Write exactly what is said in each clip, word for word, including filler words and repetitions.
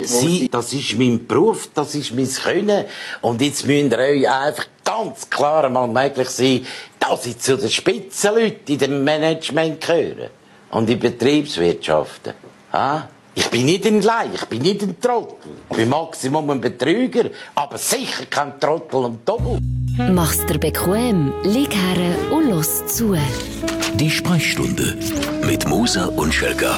Sie, das ist mein Beruf, das ist mein Können. Und jetzt müsst ihr euch einfach ganz klar einmal möglich sein, dass ich zu den Spitzenleuten in dem Management gehöre. Und in Betriebswirtschaften. Ha? Ich bin nicht ein Laie, ich bin nicht ein Trottel. Ich bin Maximum ein Betrüger, aber sicher kein Trottel und Doppel. Mach's dir bequem, lieg her und los zu. Die Sprechstunde mit Musa und Schelka.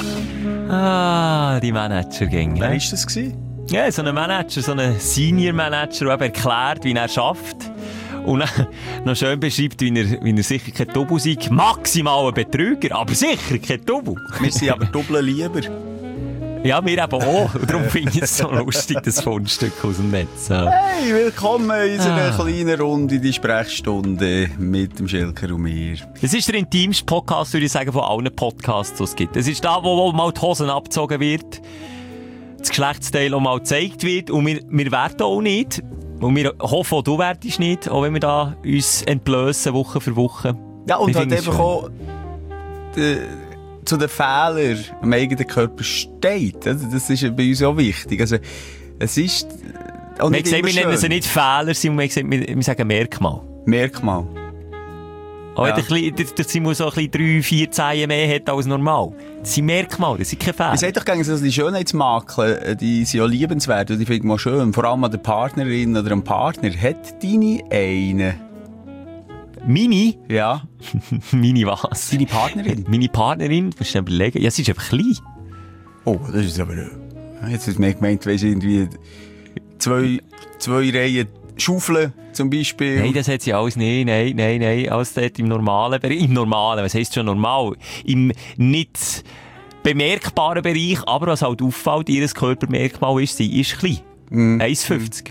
Ah, die Managergänge. Wer war das gewesen? Ja, so ein Manager, so ein Senior Manager, der erklärt, wie er schafft. Und dann noch schön beschreibt, wie er, wie er sicher kein Double sei. Maximal ein Betrüger, aber sicher kein Double. Wir sind aber Double lieber. Ja, wir eben auch. Und darum finde ich es so lustig, das Fundstück aus dem Netz. Ja. Hey, willkommen in unserer Ah. kleinen Runde, die Sprechstunde mit dem Schelker und mir. Es ist der intimste Podcast, würde ich sagen, von allen Podcasts, die es gibt. Es ist da, wo, wo mal die Hosen abgezogen wird, das Geschlechtsteil auch mal gezeigt wird. Und wir, wir werden auch nicht. Und wir hoffen, auch du werdest nicht, auch wenn wir da uns entblößen, Woche für Woche. Ja, und Ich halt finde es einfach schön. auch de, zu den Fehlern am eigenen Körper steht. Also, das ist bei uns auch wichtig. Also, es ist auch Wir, nicht gesagt, immer wir nennen schön. sie nicht Fehler, sondern wir, gesagt, wir, wir sagen Merkmal. Merkmal. Auch Ja. wenn der, Kle- der, der Simon so ein bisschen drei, vier Zehen mehr hat als normal. Das sind Merkmale, das sind keine Fehler. Ich sage doch gerne, dass die Schönheitsmakel, die sind ja liebenswert und die finde ich mal schön. Vor allem an der Partnerin oder am Partner. Hat deine eine? Meine? Ja. Meine was? Deine Partnerin? Meine Partnerin, musst du dir überlegen, ja, sie ist einfach klein. Oh, das ist aber... äh, Jetzt hast du mir gemeint, weisst du, irgendwie zwei, zwei Reihen Schaufeln zum Beispiel. Nein, das hat sie alles nicht, nein, nein, nein, alles dort im normalen Bereich, im normalen, was heisst schon normal? Im nicht bemerkbaren Bereich, aber was halt auffällt, ihr Körpermerkmal ist, sie ist klein. Mm. eins Komma fünfzig.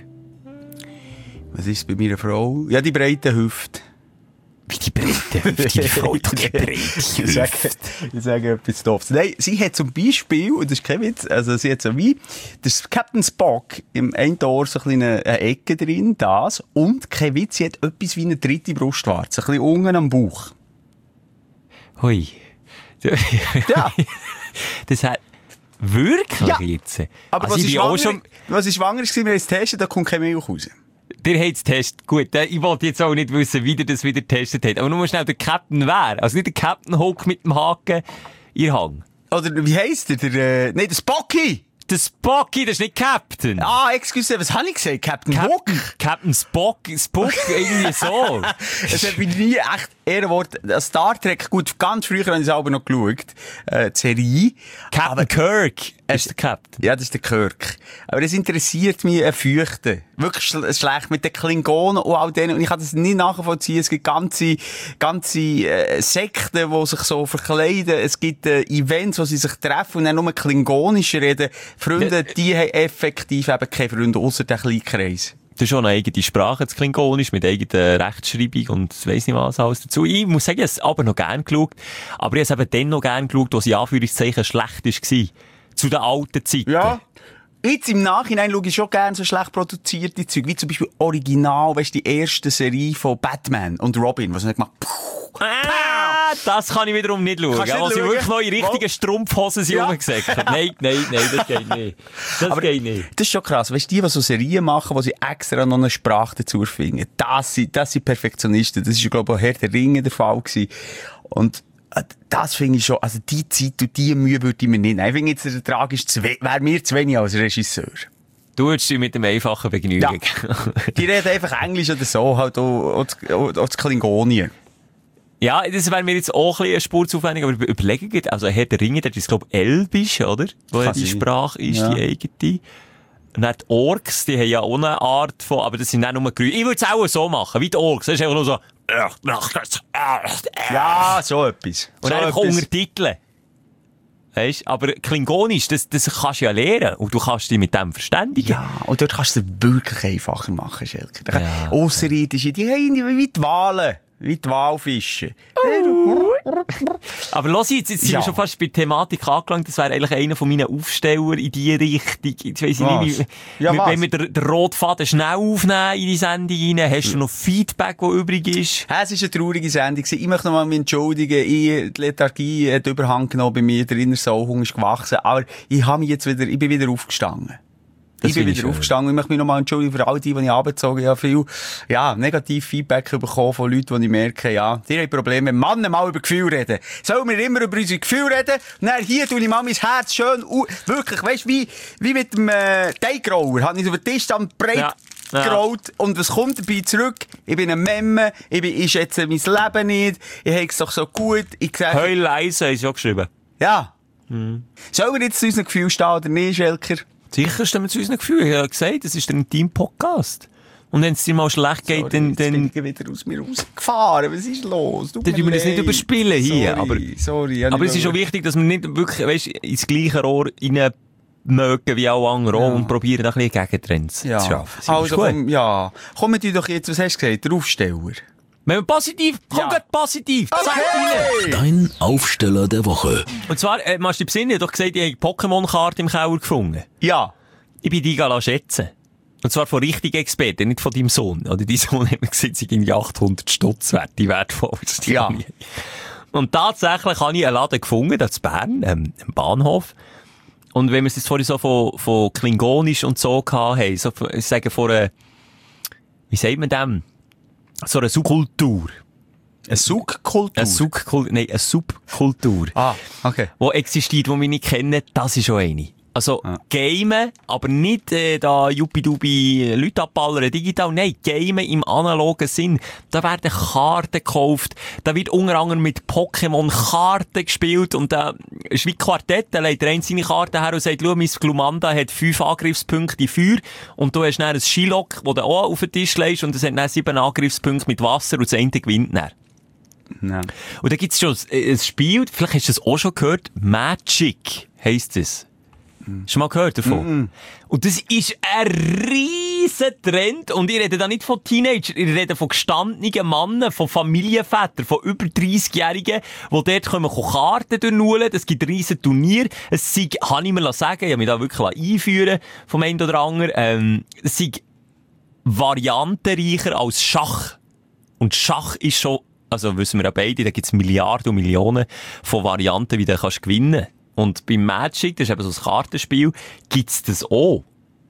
Was ist bei meiner Frau? Ja, die breite Hüfte. Wie die breite Hüfte, die Frau hat die breite Ich sage, Hüfte. ich sage etwas Doofes. Nein, sie hat zum Beispiel, und das ist kein Witz, also sie hat so wie, das Captain Spock im einen Ohr so ein eine, eine Ecke drin, das, und kein Witz, sie hat etwas wie eine dritte Brustwarze, ein bisschen unten am Bauch. Hui. Ja. Das hat wirklich Ja. jetzt. Aber Also was, ich ist bin auch schwanger, schon, was ist schwanger war, wir haben es getestet, da kommt keine Milch raus. der hat es getestet. Gut, äh, ich wollte jetzt auch nicht wissen, wie der das wieder getestet hat. Aber nur mal schnell, der Captain wer? Also nicht der Captain Hook mit dem Haken, ihr Hang. Oder wie heisst der? Der, äh, nein, der Spocky! Der Spocky, das ist nicht Captain. Ah, excuse, was habe ich gesagt? Captain Hook? Captain, Captain Spock, Spock, irgendwie so. Es hat mich nie echt Ehrenwort. Star Trek, gut, ganz früher habe ich es aber noch geschaut. Äh, die Serie. Captain Kirk Es- ist der Captain. Ja, das ist der Kirk. Aber es interessiert mich ein Fürchten. Wirklich schl schlecht mit den Klingonen und all denen. Und ich kann das nicht nachvollziehen. Es gibt ganze, ganze äh, Sekten, die sich so verkleiden. Es gibt äh, Events, wo sie sich treffen und dann nur Klingonisch reden. Freunde, die haben effektiv eben keine Freunde, ausser den kleinen Kreis. Das ist schon eine eigene Sprache, das Klingonisch, mit eigener Rechtschreibung und weiss nicht was alles dazu. Ich muss sagen, ich habe es aber noch gern geschaut. Aber ich habe es eben dann noch gern geschaut, wo es in Anführungszeichen schlecht war. Zu den alten Zeiten. Ja. Jetzt im Nachhinein schaue ich schon gerne so schlecht produzierte Zeug, wie zum Beispiel Original, weißt du, die erste Serie von Batman und Robin, was man gemacht Ah, das kann ich wiederum nicht schauen. Kannst du nicht Wo sie schauen? wirklich noch in richtigen Wo? Strumpfhosen sind Ja. rumgesägt. Nein, nein, nein, das geht nicht. Das Aber geht nicht. das ist schon krass. Weißt du, die, die so Serien machen, wo sie extra noch eine Sprache dazu finden, das sind, das sind Perfektionisten. Das ist, glaube ich, auch Herr der Ringe der Fall gewesen. Und äh, das finde ich schon, also die Zeit und die Mühe würde ich mir nicht nehmen. Ich finde jetzt, der Ertrag ist zu we- wäre mir zu wenig als Regisseur. Du würdest dich mit dem einfachen Begnügen. Die reden einfach Englisch oder so, halt auch, auch, das- auch das Klingonien. Ja, das wäre mir jetzt auch ein bisschen eine Spur zu aufwendig, aber überlegen geht, also Herr der Ringe, das ist, glaube ich, Elbisch, oder? Wo ja Kann die sein. Sprache ist, Ja. die eigene. Und dann die Orks, die haben ja auch eine Art von, aber das sind auch nur Grün. Ich würde es auch so machen, wie die Orks. Das ist einfach nur so, Ja, so etwas. und so dann einfach etwas. Untertiteln. Weisst, aber Klingonisch, das, das kannst du ja lernen. Und du kannst dich mit dem verständigen. Ja, und dort kannst du es wirklich einfacher machen, Schelke. Ja. Ausserirdische, die haben wie die Wale. Wie die Walfische. Aber los jetzt, jetzt sind Ja. wir schon fast bei der Thematik angelangt. Das wäre eigentlich einer von meinen Aufsteller in die Richtung. Jetzt weiss ich Was? nicht, wie, Ja, wenn was? wenn wir den, den Rotfaden schnell aufnehmen in die Sendung rein, hast du noch Feedback, das übrig ist? Es war eine traurige Sendung. Ich möchte noch mal mich entschuldigen. Ich, die Lethargie hat Überhand genommen bei mir. Der innere Sauhunger ist gewachsen. Aber ich habe mich jetzt wieder, ich bin wieder aufgestanden. Ich bin wieder aufgestanden. Ich möchte mich nochmal entschuldigen für all die, die ich abgezogen habe. Viel, ja, negativ Feedback bekommen von Leuten, die ich merke, ja, die haben Probleme. Männer mal über Gefühle reden. Sollen wir immer über unsere Gefühle reden? Und dann hier tue ich mal mein Herz schön, uh, wirklich, weißt du, wie, wie mit dem, äh, Teigrauer. Habe ich auf den Tisch dann breit ja. Ja. geraut. Und was kommt dabei zurück? Ich bin ein Memme. Ich bin, ich schätze mein Leben nicht. Ich habe es doch so gut. Ich sage, Heul leise, ist ja geschrieben. ja. Hm. Sollen wir jetzt zu unseren Gefühlen stehen oder nicht, Schelker? Sicher stimmen wir zu unseren Gefühlen. Ich habe gesagt, das ist ein Team-Podcast. Und wenn es dir mal schlecht geht, Sorry, dann... Jetzt dann bin ich wieder aus mir rausgefahren. Was ist los? Tut dann mir tun wir das nicht leid. überspielen hier. Sorry, aber sorry, aber es ist schon wichtig, dass wir nicht wirklich, weißt, ins gleiche Rohr rein mögen wie auch andere Ja. und probieren, ein bisschen Gegentrends ja. zu schaffen. Das ist Also, gut. komm, ja. Kommen die doch jetzt, was hast du gesagt? Der Aufsteller. Wenn wir positiv, komm Ja. grad positiv. Sag rein. Dein Aufsteller der Woche. Und zwar, äh, machst du dich besinnen, ich hab doch gesagt, ich habe Pokémon-Karte im Keller gefunden. Ja. Ich bin die gehen schätzen. Und zwar von richtigen Experten, nicht von deinem Sohn. Oder dein Sohn hat mir gesagt, sie gehen achthundert Stutz wert, die wertvoll. Die Ja. Und tatsächlich habe ich einen Laden gefunden, da in Bern, ähm, im Bahnhof. Und wenn wir es jetzt vorhin so von, von Klingonisch und so gehabt haben, so, ich sage von einer, wie sagt man dem? So eine Subkultur. Eine Subkultur? Eine Subkultur, nein, eine Subkultur. Ah, okay. Die existiert, die wir nicht kennen, das ist schon eine. Also, Ah. Gamen, aber nicht äh, da Juppie-Dubi Leute abballern digital, nein, Gamen im analogen Sinn. Da werden Karten gekauft, da wird unter anderem mit Pokémon-Karten gespielt und da ist wie Quartett, da legt der eine seine Karte her und sagt, schau, mein Glumanda hat fünf Angriffspunkte in Feuer und du hast dann ein Skilok, das du auch auf den Tisch legst und es hat dann sieben Angriffspunkte mit Wasser und das eine gewinnt dann. Ja. Und da gibt's schon ein, ein Spiel, vielleicht hast du es auch schon gehört, Magic heisst es. Hast du mal gehört davon? Mm. Und das ist ein riesen Trend. Und ich rede da nicht von Teenagern, ich rede von gestandenen Männern, von Familienvätern, von über dreißig-Jährigen, die dort können Karten durchnudeln. Es gibt riesen Turnier. Es sei, kann ich mir sagen, ich habe mich da wirklich einführen vom einen oder anderen, ähm, es sei variantenreicher als Schach. Und Schach ist schon, also wissen wir ja beide, da gibt es Milliarden und Millionen von Varianten, wie du kannst gewinnen kannst. Und beim Magic, das ist eben so ein Kartenspiel, gibt's das auch.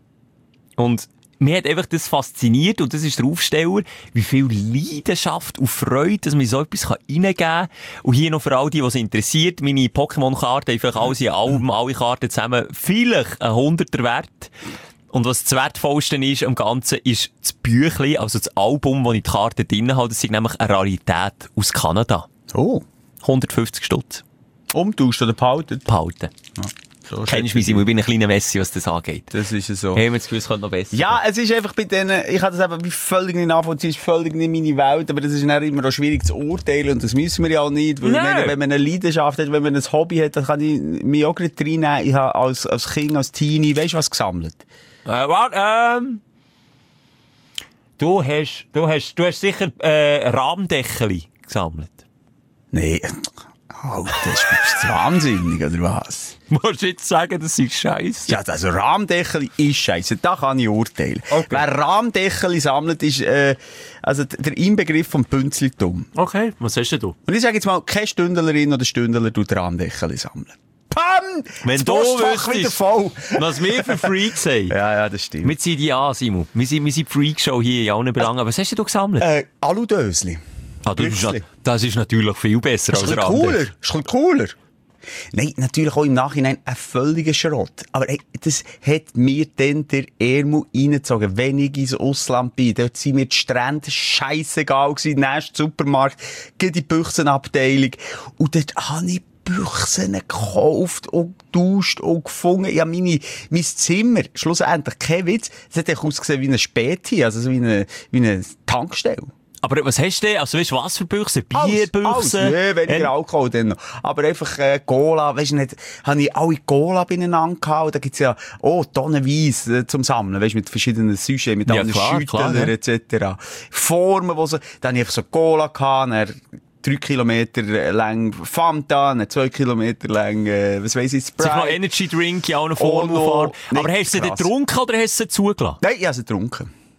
Und mir hat einfach das fasziniert, und das ist der Aufsteller, wie viel Leidenschaft und Freude, dass man so etwas reingeben kann. Und hier noch für all die, die es interessiert, meine Pokémon-Karten, einfach alles in Alben, alle Karten zusammen, vielleicht ein Hunderter wert. Und was das Wertvollste ist am Ganzen, ist das Büchlein, also das Album, das ich die Karte drin habe. Das ist nämlich eine Rarität aus Kanada. Oh. hundertfünfzig Stutz. Umtauscht oder behalten? Behalten. Ja. So Kennst du mich, Simon? Ich bin ein kleiner Messi, was das angeht. Das ist es so. Hey, mir das Gefühl, es könnte noch besser Ja, es ist einfach bei denen, ich kann das eben wie völlig nicht nachvollziehen, es ist völlig nicht meine Welt, aber das ist dann immer auch schwierig zu urteilen und das müssen wir ja auch nicht, weil ich meine, wenn man eine Leidenschaft hat, wenn man ein Hobby hat, dann kann ich mich auch gleich reinnehmen. Ich habe als, als Kind, als Teenie, weißt du was gesammelt? Äh, warte, ähm... Du hast, du hast, du hast sicher, äh, Rahmdeckel gesammelt. Nee. Alter, bist du wahnsinnig, oder was? Musst du jetzt sagen, das ist scheisse? Ja, also Rahmdeckel ist scheisse, da kann ich urteilen. Okay. Wer Rahmdeckel sammelt, ist äh, also der Inbegriff vom Bünzeltum. Okay, was hast denn du? Und ich sage jetzt mal, keine Stündlerin oder Stündler tut Rahmdeckel sammeln. Pam! Wenn das du Postfach wieder wüsstest, voll. was wir für Freaks haben. Ja, ja, das stimmt. Wir ziehen die an, Simon. Wir sind, wir sind Freakshow hier in allen Belangen. Was hast du gesammelt? Äh, Aludösli. ah, das, ist, Büchsli. das ist natürlich viel besser Ist als ein der bisschen andere. cooler. Ist ein bisschen cooler. Nein, natürlich auch im Nachhinein ein völliger Schrott. Aber hey, das hat mir dann der Ärmel reingezogen. Wenn ich ins Ausland bin, dort sind mir die Strände scheissegal gewesen. Nächster Supermarkt, geht die Büchsenabteilung. Und dort habe ich Büchsen gekauft und getauscht und gefunden. Ich habe meine, mein Zimmer, schlussendlich, kein Witz, es hat ausgesehen wie eine Späti, also so wie eine, wie eine Tankstelle. Aber was hast du denn? Also weißt du, was für Büchsen? Alles, Bierbüchsen? Nee, weniger Äh, Alkohol dann noch. Aber einfach äh, Cola, weisst du nicht, habe ich alle Cola beieinander gehabt. Und da gibt's ja, oh, tonnenweise äh, zum Sammeln, weisst du, mit verschiedenen Sujets, mit Ja, allen klar, klar, Schütteln ja. et cetera. Formen, wo so, dann habe ich einfach so Cola gehabt, dann drei Kilometer lang Fanta, dann zwei Kilometer lang, äh, was weiss ich, Sag mal, Sprite. Energy Drink, ja, auch eine Oh, Form no. fahren. Aber Nee, hast du sie krass. getrunken oder hast du sie zugelassen? Nein, ich habe sie getrunken.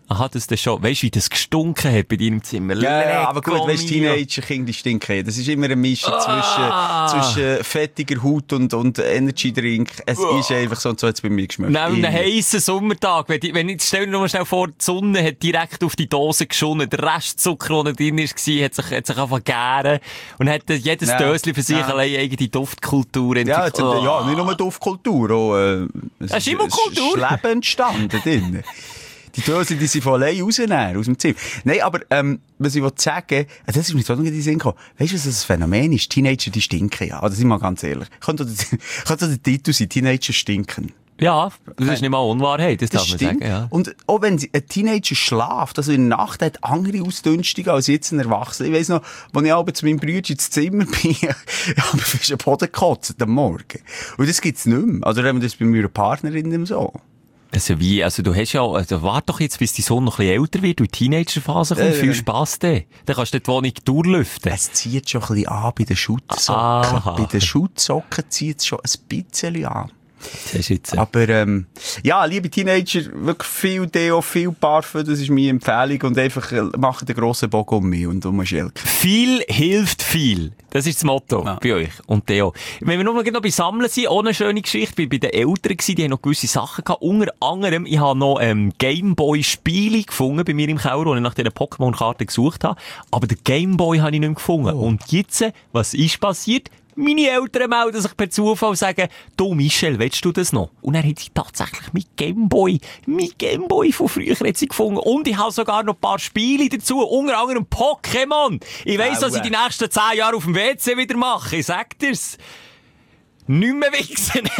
Aha, das ist schon. Weißt du, wie das gestunken hat bei dir im Zimmer? Ja, ja, aber gut, weißt du, Mio. Teenager-Kinder, die stinken. Das ist immer eine Mischung Ah. zwischen, zwischen fettiger Haut und, und Energy-Drink. Es Oh. ist einfach so, und so hat es bei mir geschmeckt. Neben einem Immer. heissen Sommertag, wenn, die, wenn ich, stell dir nur mal schnell vor, die Sonne hat direkt auf die Dose geschonnen, der Restzucker, der drin war, hat sich, hat sich angefangen zu gären und hat jedes Ja. Döschen für sich Ja. allein eigene Duftkultur Ja, entwickelt. jetzt, ja, nicht nur Duftkultur, auch, äh, es Das ist immer Kultur. Es ist Leben entstanden drin. Die Döschen, die sind von allein rausnehmen, aus dem Zimmer. Nein, aber, ähm, was ich wollte sagen, das ist mir so noch in den Sinn gekommen. Weißt du, was das Phänomen ist? Teenager, die stinken, ja. Das sind wir mal ganz ehrlich. Könnte der, könnte der Titel sein, Teenager stinken. Ja, das ist nicht mal Unwahrheit, das, Das darf man stimmt. sagen. Ja. Und auch wenn sie- ein Teenager schläft, also in der Nacht hat andere Ausdünstungen als jetzt ein Erwachsener. Ich weiss noch, als ich abends zu meinem Bruder ins Zimmer bin, ich habe fast den Boden gekotzt am Morgen. Und das gibt's nicht mehr. Also, haben wir das bei meiner Partnerin nicht so. Also wie, also du hast ja, also warte doch jetzt, bis dein Sohn noch ein bisschen älter wird und in die Teenagerphase kommt, Äh, viel äh. Spass dann. Dann kannst du die Wohnung durchlüften. Es zieht schon ein bisschen an bei den Schutzsocken. Aha. Bei den Schutzsocken zieht es schon ein bisschen an. Das ist jetzt, Aber, ähm, ja, liebe Teenager, wirklich viel Deo, viel Parfum, das ist meine Empfehlung. Und einfach, äh, machen den grossen Bogen um mich und um Schelke. viel hilft viel. Das ist das Motto Ja. bei euch und Theo. Wenn wir nur noch bei Sammeln sind, auch eine schöne Geschichte, ich war bei den Eltern gewesen, die haben noch gewisse Sachen gehabt. Unter anderem, ich habe noch ähm, Gameboy-Spiele gefunden bei mir im Keller, wo ich nach diesen Pokémon-Karten gesucht habe. Aber den Gameboy habe ich nicht mehr gefunden. Oh. Und jetzt, was ist passiert? Meine Eltern melden sich per Zufall und sagen, du Michel, willst du das noch? Und dann hat sie tatsächlich mein Gameboy, mein Gameboy von früher hat sie gefunden. Und ich habe sogar noch ein paar Spiele dazu, unter anderem Pokémon. Ich weiss, was ich die nächsten zehn Jahre auf dem W C wieder mache. Ich sag dir's. Nicht mehr wichsen.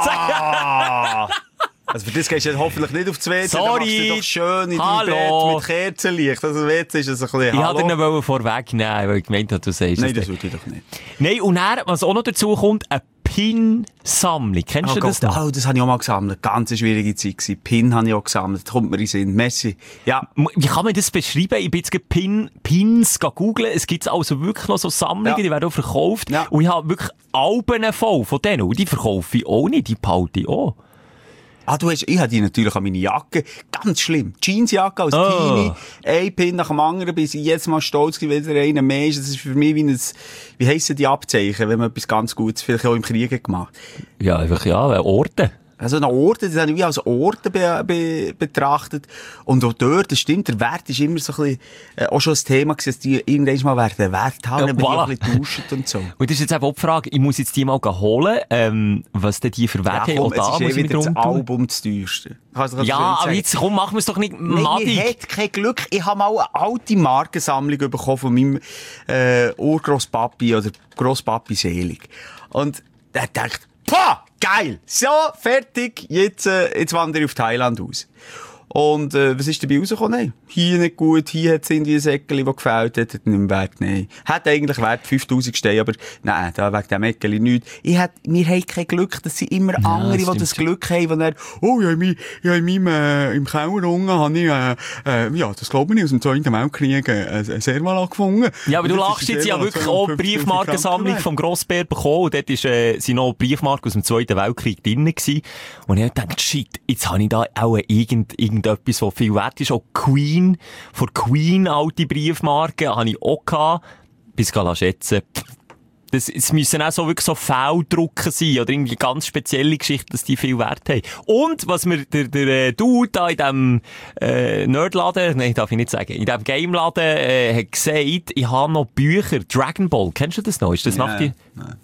Ah! Also für das gehst du jetzt hoffentlich nicht auf das W C, Sorry. dann machst du doch schön in deinem Hallo. Bett mit Kerzenlicht. Also das W C ist das ein bisschen, Ich hallo? wollte ihn vorwegnehmen, weil ich gemeint habe, du sagst Nein, es das nicht. würde ich doch nicht. Nein, und dann, was auch noch dazu kommt, eine Pin-Sammlung. Kennst Oh du das Gott, noch? oh, das habe ich auch mal gesammelt. Ganz eine schwierige Zeit gewesen. Pin habe ich auch gesammelt. Das kommt mir in den Sinn. Messi. Ja. Wie kann man das beschreiben? Ich bin jetzt gerade Pin, Pins googeln. Es gibt also wirklich noch so Sammlungen, Ja. die werden auch verkauft. Ja. Und ich habe wirklich Alben voll von denen. Und die verkaufe ich auch nicht, die behalte ich auch. Ah, du hast, ich habe die natürlich an meine Jacke. Ganz schlimm. Jeansjacke als Oh. Teenie. Ein Pin nach dem anderen, bis ich jetzt mal stolz gewesen, wenn er einer mehr ist. Das ist für mich wie ein, wie heissen die Abzeichen, wenn man etwas ganz Gutes vielleicht auch im Krieg gemacht hat. Ja, einfach, ja, Orte. Also eine Orte, das habe ich wie als Orte be be betrachtet. Und auch dort, das stimmt, der Wert ist immer so ein bisschen, äh, auch schon ein Thema gewesen, dass die irgendwann mal werden Wert haben, Ja, wenn man voilà. die ein bisschen tauscht und so. Und das ist jetzt eben auch die Frage, ich muss jetzt die mal holen, ähm, was denn die für Werte haben. komm, Auch da es ist muss eh ich mich wieder das drum tun. Album das teuerste. Kannst du- kannst du Ja, nicht aber sagen. jetzt komm, machen wir es doch nicht Nein, mir madig. hat kein Glück. Ich habe mal eine alte Markensammlung bekommen von meinem äh, Urgroßpapi oder Großpapi Selig. Und der dachte, pah, geil, so, fertig, jetzt, äh, jetzt wandere ich auf Thailand aus. Und äh, was ist dabei rausgekommen? Nein, hier nicht gut, hier hat es irgendwie ein Eckeli, das gefällt hat, hat nicht mehr Wert, nein. Hat eigentlich Wert fünftausend Steine, aber nein, da wegen dem Eckeli nichts. Ich hat, wir haben kein Glück, das sind immer andere, die stimmt das schon. Glück haben, die dann, oh, ja, in, mein, ja, in meinem, äh, im Keller unten habe ich, äh, äh, ja, das glaube ich, aus dem Zweiten Weltkrieg, äh, ein Servala gefunden. Ja, aber du Und das lachst ist ein jetzt ja Servala, wirklich auch die zweihundertfünfzig Briefmarkensammlung Franken vom Grossbär bekommen. Und dort ist, äh, sind noch Briefmarken aus dem Zweiten Weltkrieg drin gewesen. Und ich hab gedacht, shit, jetzt habe ich da auch irgend, irgendetwas, was viel wert ist. Auch Queen, von Queen alte Briefmarken habe ich auch gehabt. Bis ich schätzen. Das, es müssen auch so wirklich so Fehldrucken sein oder irgendwie ganz spezielle Geschichten, dass die viel Wert haben. Und was mir der, der äh, Dude da in dem äh, Nerdladen, nein, darf ich nicht sagen, in dem Gameladen äh, hat gesagt, ich habe noch Bücher, Dragon Ball, kennst du das noch? Ist das nach die?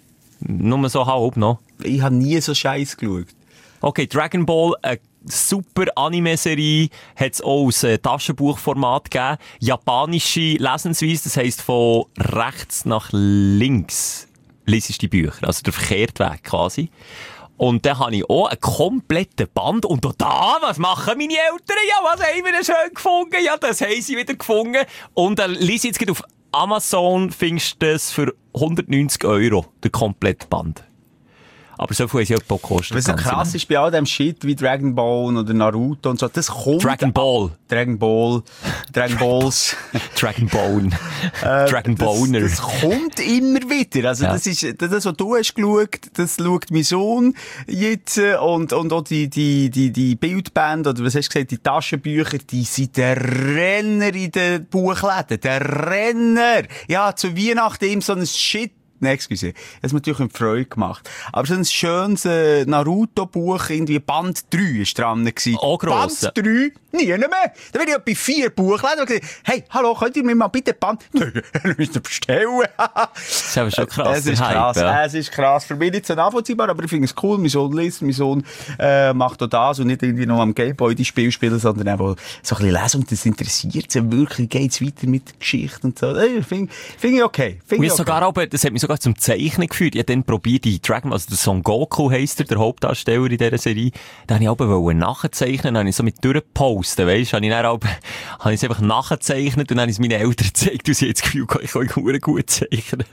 Nur so halb noch? Ich habe nie so Scheiß geschaut. Okay, Dragon Ball, eine super Anime-Serie, hat es auch als äh, Taschenbuchformat gegeben. Japanische Lesensweise, das heisst von rechts nach links liest die Bücher, also der verkehrte Weg quasi. Und dann habe ich auch einen kompletten Band. Und auch da, was machen meine Eltern? Ja, was haben wir denn schön gefunden? Ja, das haben sie wieder gefunden. Und dann lies ich jetzt gerade auf Amazon, findest du das für hundertneunzig Euro, der komplette Band. Aber so viel haben sie auch gekostet. Was so krass ist bei all dem Shit wie Dragon Ball oder Naruto und so, das kommt... Dragon Ball. Dragon Ball. Dragon Balls. Dragon Bone. Äh, Dragon Boner. Das, das kommt immer wieder. Also, Ja. das ist, das, was du hast geschaut, das schaut mein Sohn jetzt, äh, und, und auch die, die, die, die Bildbände, oder was hast du gesagt, die Taschenbücher, die sind der Renner in den Buchläden. Der Renner! Ja, zu Weihnachten ihm so ein Shit. Nein, excuse. Das hat mir natürlich eine Freude gemacht. Aber so ein schönes äh, Naruto-Buch, irgendwie Band drei ist dran gewesen. Auch gross. Band drei? Nie mehr. Da bin ich bei vier Buchläden und gesagt, hey, hallo, könnt ihr mir mal bitte Band... Nein, ihr müsst ihr bestellen. Das ist aber schon krass. Es ist der krass, Hype, ja. es ist krass. Für mich nicht so nachvollziehbar, aber ich finde es cool. Mein Sohn liest, mein Sohn äh, macht auch das und nicht irgendwie noch am Gameboy die Spiele spielen, sondern auch so ein bisschen lesen und das interessiert sie wirklich. Geht's weiter mit der Geschichte und so. Äh, Finde find ich okay. Find Und ich ich okay. sogar auch, das hat mich sogar zum Zeichnen geführt. Ich habe dann probiert, die Dragon, also der Son Goku heisst er, der Hauptdarsteller in dieser Serie, da habe ich auch wollen nachzeichnen, dann habe ich so mit durchgepostet, weisst, habe ich dann auch, habe ich es einfach nachgezeichnet und dann habe ich es meinen Eltern gezeigt und sie haben das Gefühl, ich kann verdammt gut zeichnen.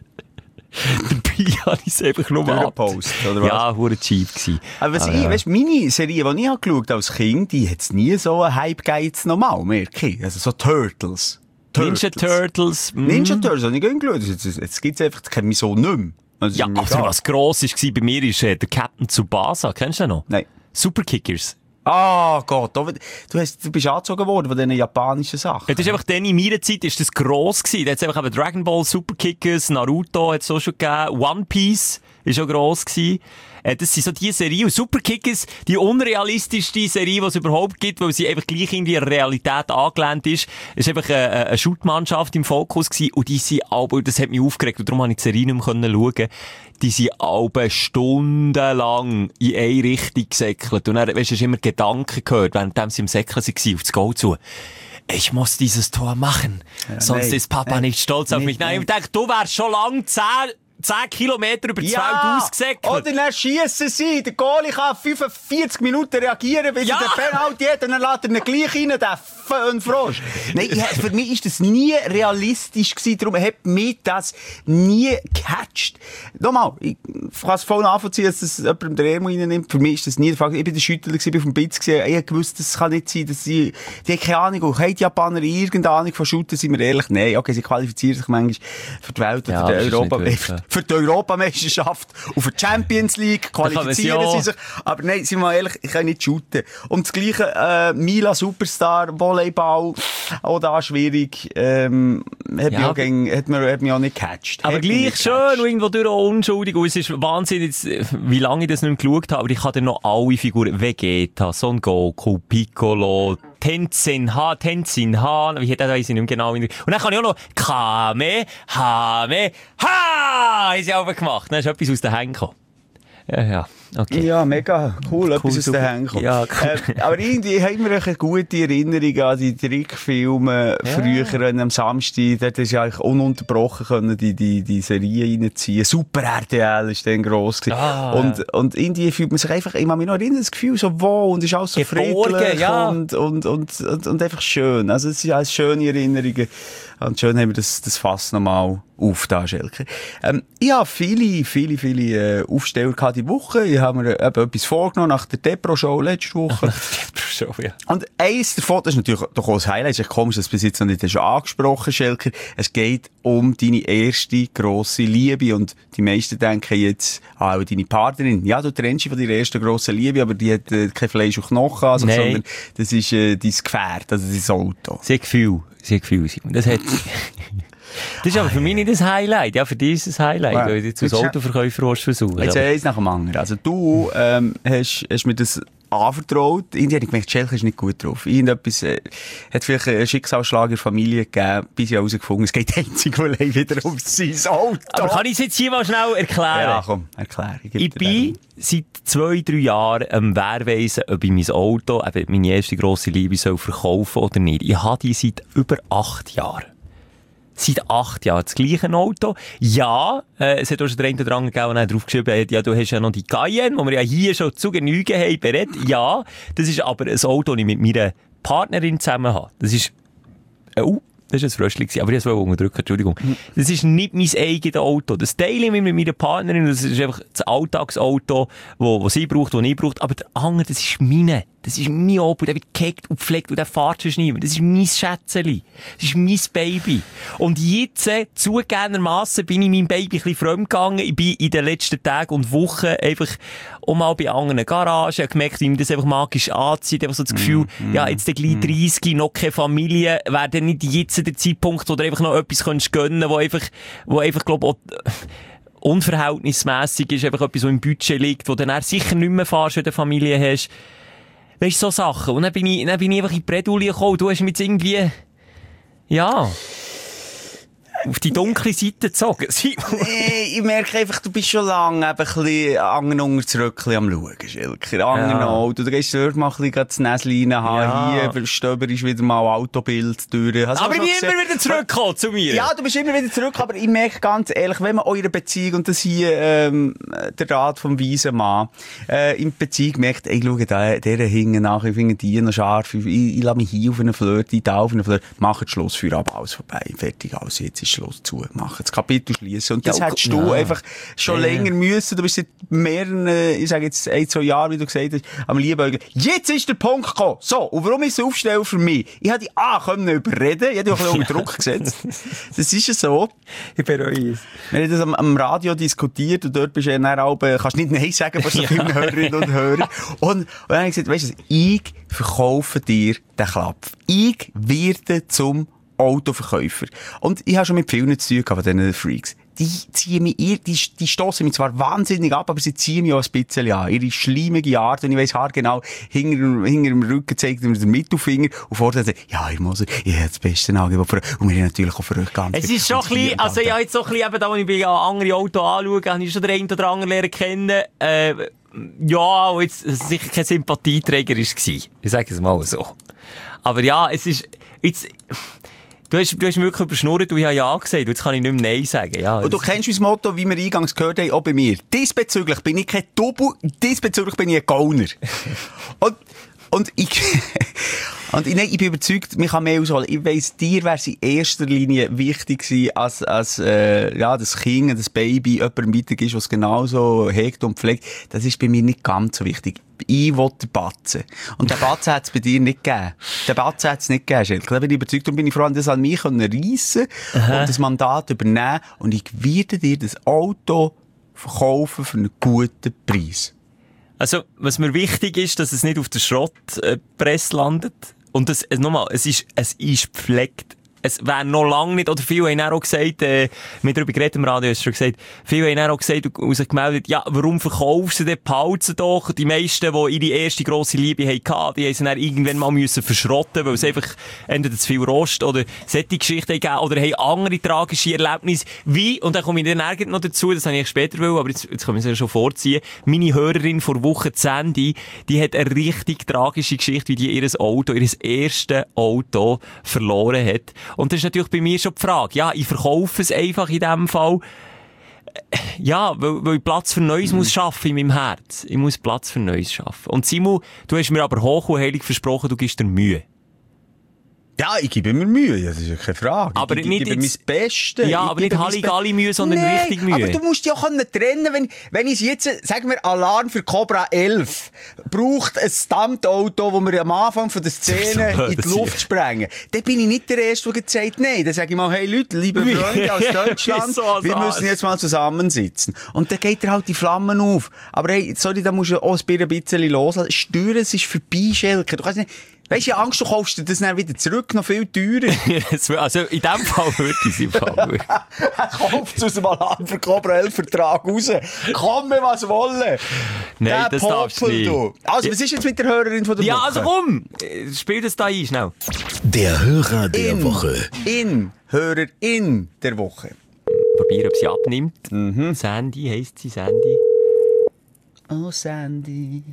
Dabei habe ich es einfach nur Durchgepostet, oder was? Ja, verdammt cheap gewesen. Aber was Ah, ich, ja. weißt, meine Serie, die ich habe geschaut als Kind, die hat es nie so einen Hype gegeben, jetzt normal, merke ich. Also so Turtles. Ninja Turtles. mm. Ninja Turtles habe ich gern geschaut. Jetzt, jetzt, jetzt gibt es einfach, das kennt mich so nicht mehr. Also, Ja, ist mir aber egal. was gross war bei mir, ist äh, der Captain Tsubasa. Kennst du den noch? Nein. Superkickers. Ah Gott, du, du, hast, du bist angezogen worden von diesen japanischen Sachen. Ja, das ist einfach dann in meiner Zeit ist das gross gewesen. Da hat's einfach eben Dragon Ball, Superkickers, Naruto hat's auch schon gegeben, One Piece ist auch gross gewesen. Äh, das sind so die Serie. Und Superkickers, die unrealistischste Serie, die es überhaupt gibt, weil sie einfach gleich in die Realität angelehnt ist. Es war einfach eine, eine Shootmannschaft im Fokus gewesen. Und die sind aber, das hat mich aufgeregt, und darum konnte ich die Serie nicht mehr schauen. Die sind alle stundenlang in eine Richtung gesäckelt. Und dann, weißt du, hast immer Gedanken gehört, während sie im Säckeln waren, auf das Goal zu. Ich muss dieses Tor machen. Sonst nein, ist Papa nein, nicht stolz auf nicht, mich. Nein, nein. ich dachte, du wärst schon lang zehn, zehn Kilometer über das Feld ausgesäckelt. Oder dann schiessen sie. Der Goalie kann fünfundvierzig Minuten reagieren, bis Ja. er den Penalty hat, und dann lässt er ihn gleich rein, den Föhnfrosch. Nein, ja, für mich ist das nie realistisch gewesen, darum hat mich das nie gecatcht. Nochmal, ich kann es voll nachvollziehen, dass das jemand den Ärmel reinnimmt. Für mich ist das nie der Fall. Ich bin der Schüttler, ich bin auf dem Bitz gesehen, ich habe gewusst, das kann nicht sein, dass sie, die haben keine Ahnung, auch haben die Japaner irgendeine Ahnung von Shooten, sind wir ehrlich? Nein, okay, sie qualifizieren sich manchmal für die Welt Ja, oder das die ist Europa, nicht wirklich, ja. für die Europameisterschaft und für die Champions League qualifizieren kann man sie es sich. Aber nein, sind wir mal ehrlich, ich kann nicht shooten. Und das Gleiche, äh, Mila Superstar, Volleyball, auch da schwierig, ähm, hat, Ja, mich auch aber- gegen, hat, mir, hat mich auch nicht gecatcht. Aber Hat mich gleich nicht schön gecatcht. und irgendwo durch auch unschuldig. Und es ist Wahnsinn, jetzt, wie lange ich das nicht mehr geschaut habe. Aber ich kann dir noch alle Figuren, Vegeta, Son Goku, Piccolo, Tenzin Ha, Tenzin Ha, wie hat er, weiss ich nicht mehr genau. Und dann kann ich auch noch Kame, Hame, Ha! Haben sie auch gemacht. Dann ist etwas aus den Händen gekommen. Ja, ja, okay. Ja, mega cool, etwas aus super. den Händen kommt. Ja, cool. äh, aber irgendwie haben wir eine gute Erinnerung an die Trickfilme Ja. früher, wenn am Samstag, dort ist ja eigentlich ununterbrochen können, die, die, die Serie reinziehen. Super R T L ist dann gross gewesen. Ah, und, ja. und irgendwie fühlt man sich einfach, ich kann mich noch erinnern, das Gefühl so wohl und ist alles so Geborgen, friedlich ja. und, und, und, und, und einfach schön. Also es sind alles schöne Erinnerungen. Und schön haben wir das, das Fass nochmal auf da, Schelker. Ähm, ich habe viele, viele, viele äh, Aufsteller gehabt die Woche. Ich habe mir äh, eben etwas vorgenommen nach der Depro-Show letzte Woche. Schon, ja. Und eins davon, das ist natürlich doch auch das Highlight, es ist echt komisch, dass du bis jetzt noch nicht hast angesprochen, Schelker. Es geht um deine erste grosse Liebe. Und die meisten denken jetzt, ah, auch deine Partnerin. Ja, du trennst dich von deiner ersten grossen Liebe, aber die hat äh, kein Fleisch und Knochen, also, Nein. sondern das ist äh, dein Gefährt, also dein Auto. Sie hat Gefühl. Sie hat Gefühl, Simon. Das hat... Das ist aber für mich nicht das Highlight. Ja, für dich ist das Highlight, Ja. weil du jetzt als Jetzt- Autoverkäufer willst versuchen. Jetzt Aber- eins nach dem anderen. Also du ähm, hast, hast mir das anvertraut. Irgendwie habe ich gemerkt, Schelke ist nicht gut drauf. Irgendetwas äh, hat vielleicht einen Schicksalsschlag in der Familie gegeben, bis ich herausgefunden, es geht einzig und allein wieder um sein Auto. Aber kann ich es jetzt hier mal schnell erklären? Ja, komm, erklär. gebe Ich dir bin seit zwei, drei Jahren am Wehrweisen, ob ich mein Auto, eben meine erste grosse Liebe, soll verkaufen oder nicht. Ich habe die seit über acht Jahren. Seit acht Jahren das gleiche Auto. Ja, äh, es hat auch schon der eine oder andere gegeben, der draufgeschrieben hat, ja, du hast ja noch die Cayenne, die wir ja hier schon zu Genüge haben, berät. Ja, das ist aber ein Auto, das ich mit meiner Partnerin zusammen habe. Das ist, oh, Das war ein Fröschli, aber ich wollte unterdrücken, Entschuldigung. Das ist nicht mein eigenes Auto. Das teile ich mit meiner Partnerin, das ist einfach das Alltagsauto, wo, wo sie braucht, das ich brauche. Aber der andere, das ist meine. Das ist mein Opel, der wird gehegt und gepflegt und der fährt schon nicht mehr. Das ist mein Schätzeli. Das ist mein Baby. Und jetzt, äh, zugegebenermassen, bin ich meinem Baby ein bisschen fremd gegangen. Ich bin in den letzten Tagen und Wochen einfach auch mal bei anderen Garagen. Ich habe gemerkt, wie mir das einfach magisch anzieht. Einfach so das Gefühl, mm, mm, ja, jetzt der gleich mm. dreißig, noch keine Familie, wäre dann nicht jetzt der Zeitpunkt, wo du einfach noch etwas gönnen kannst, wo einfach, wo einfach, glaub ich, unverhältnismässig ist, einfach etwas, so im Budget liegt, wo du dann sicher nicht mehr fahrst, wenn du eine Familie hast. Weißt du, so Sachen. Und dann bin ich, dann bin ich einfach in die Bredouille gekommen. Du hast mich jetzt irgendwie, ja, auf die dunkle Seite gezogen. Nee, ich merke einfach, du bist schon lange eben ein bisschen Angen unter das Röckchen am Schauen, Schilker. Angen ja. Auto. Du gehst dort mal ein bisschen das Näschen haben. Ja. Hier stöberst wieder mal Autobild durch. Hast aber ich bin gesehen? immer wieder zurückgekommen zu mir. Ja, du bist immer wieder zurück, aber ich merke ganz ehrlich, wenn man eure Beziehung, und das hier ähm, der Rat vom weisen Mann, äh, in Beziehung merkt, ey, schau, der, der hingen nach, ich finde die noch scharf, ich, ich, ich lasse mich hier auf einen Flirt, ich da auf einen Flirt, macht Schluss für ab, alles vorbei, fertig, alles, jetzt ist Schluss zu machen, das Kapitel schließen. Und das ja, hättest du ja. einfach schon äh. länger müssen. Du bist seit mehreren, ich sage jetzt ein, zwei Jahren, wie du gesagt hast, am Liebäugeln. Jetzt ist der Punkt gekommen. So, und warum ist es Aufstellen für mich? Ich habe die A können überreden, ich habe die auch ein bisschen unter Druck gesetzt. Das ist ja so. Ich bereue es. Wir haben das am, am Radio diskutiert und dort bist du ja dann auch, kannst nicht Nein sagen, was so viele ja. Hörerinnen und Hörer. Und, und dann habe ich gesagt, weißt du, ich verkaufe dir den Klapp. Ich werde zum Autoverkäufer. Und ich habe schon mit vielen zu tun gehabt, von diesen Freaks. Die ziehen mich, die, die stossen mich zwar wahnsinnig ab, aber sie ziehen mich auch ein bisschen an. Ihre schleimige Art, und ich weiss haargenau, hinter, hinter dem Rücken zeigt mir den Mittelfinger und vorher sagt, ja, Herr Moser, ich habe das beste Angebot für euch. Und wir haben natürlich auch für euch ganz Es ist schon ein bisschen, also ich habe jetzt so ein bisschen, eben da, wenn ich bei andere Autos anschaue, habe ich schon den einen oder anderen lernen kennen, äh, ja, und jetzt sicher kein Sympathieträger war. Ich sage es mal so. Aber ja, es ist, jetzt, Du hast, du hast mir wirklich überschnurrt, du hast ja gesagt, jetzt kann ich nicht mehr Nein sagen. Ja, und du kennst mein Motto, wie wir eingangs gehört haben, auch bei mir. Diesbezüglich bin ich kein Double, diesbezüglich bin ich ein Gauner. und, und ich, und ich, nein, ich bin überzeugt, mich kann mehr ausholen. Ich weiss, dir wäre es in erster Linie wichtig gewesen, als, als, äh, ja, das Kind, das Baby, jemandem weiter ist, was genauso hegt und pflegt. Das ist bei mir nicht ganz so wichtig. Ich will den Batzen. Und den Batzen hat es bei dir nicht gegeben. Den Batzen hat es nicht gegeben, Schilke. Da bin ich überzeugt, darum bin ich froh, das an mich reissen und das Mandat übernehmen. Und ich werde dir das Auto verkaufen für einen guten Preis. Also, was mir wichtig ist, dass es nicht auf der Schrottpresse landet. Und das, nochmal, es ist, es ist gepflegt. Es wäre noch lange nicht, oder viele haben auch gesagt, äh, wir darüber geredet im Radio, hast du schon gesagt, viele haben auch gesagt und sich gemeldet, ja, warum verkaufst du den Behalten doch? Die meisten, die ihre erste grosse Liebe hatten, die haben sie dann irgendwann mal müssen verschrotten, weil es einfach entweder zu viel Rost oder solche Geschichten gegeben oder haben andere tragische Erlebnisse, wie, und dann komme ich dann irgendwann noch dazu, das habe ich später wollen, aber jetzt, jetzt kann ich es ja schon vorziehen, meine Hörerin vor Wochen, Sandy, die hat eine richtig tragische Geschichte, wie die ihr Auto, ihr erstes Auto verloren hat. Und das ist natürlich bei mir schon die Frage. Ja, ich verkaufe es einfach in dem Fall. Ja, weil, weil ich Platz für Neues mhm. muss schaffen in meinem Herz. Ich muss Platz für Neues schaffen. Und Simon, du hast mir aber hoch und heilig versprochen, du gibst dir Mühe. Ja, ich gebe mir Mühe, das ist ja keine Frage. Aber ich, ich nicht gebe mein Bestes. Ja, aber nicht Halligalli-Mühe, sondern nee, richtig Mühe. Aber du musst ja können trennen, wenn, wenn ich jetzt, sagen wir, Alarm für Cobra elf braucht ein Stuntauto, wo wir am Anfang von der Szene so in die Luft sprengen. Dann bin ich nicht der Erste, der sagt, nein. Dann sage ich mal, hey Leute, liebe Freunde aus Deutschland, so wir müssen jetzt mal zusammensitzen. Und dann geht er halt die Flammen auf. Aber hey, sorry, da musst du auch ein bisschen loslassen. Steuern, es ist vorbei, Schelke. Du kannst nicht, weisst du, Angst, du kaufst dir das dann wieder zurück, noch viel teurer. Also, in dem Fall würde ich es im Fall. Er kauft es aus dem Alarm für Cobra elf Vertrag raus. Komm mir, was wollen. Nein, das darfst du nicht. Also, was ist jetzt mit der Hörerin von der ja, Woche? Ja, also komm, spiel das da ein, schnell. Der Hörer der in, Woche. In, Hörer in der Woche. Probieren, ob sie abnimmt. Mhm. Sandy, heisst sie Sandy? Oh, Sandy.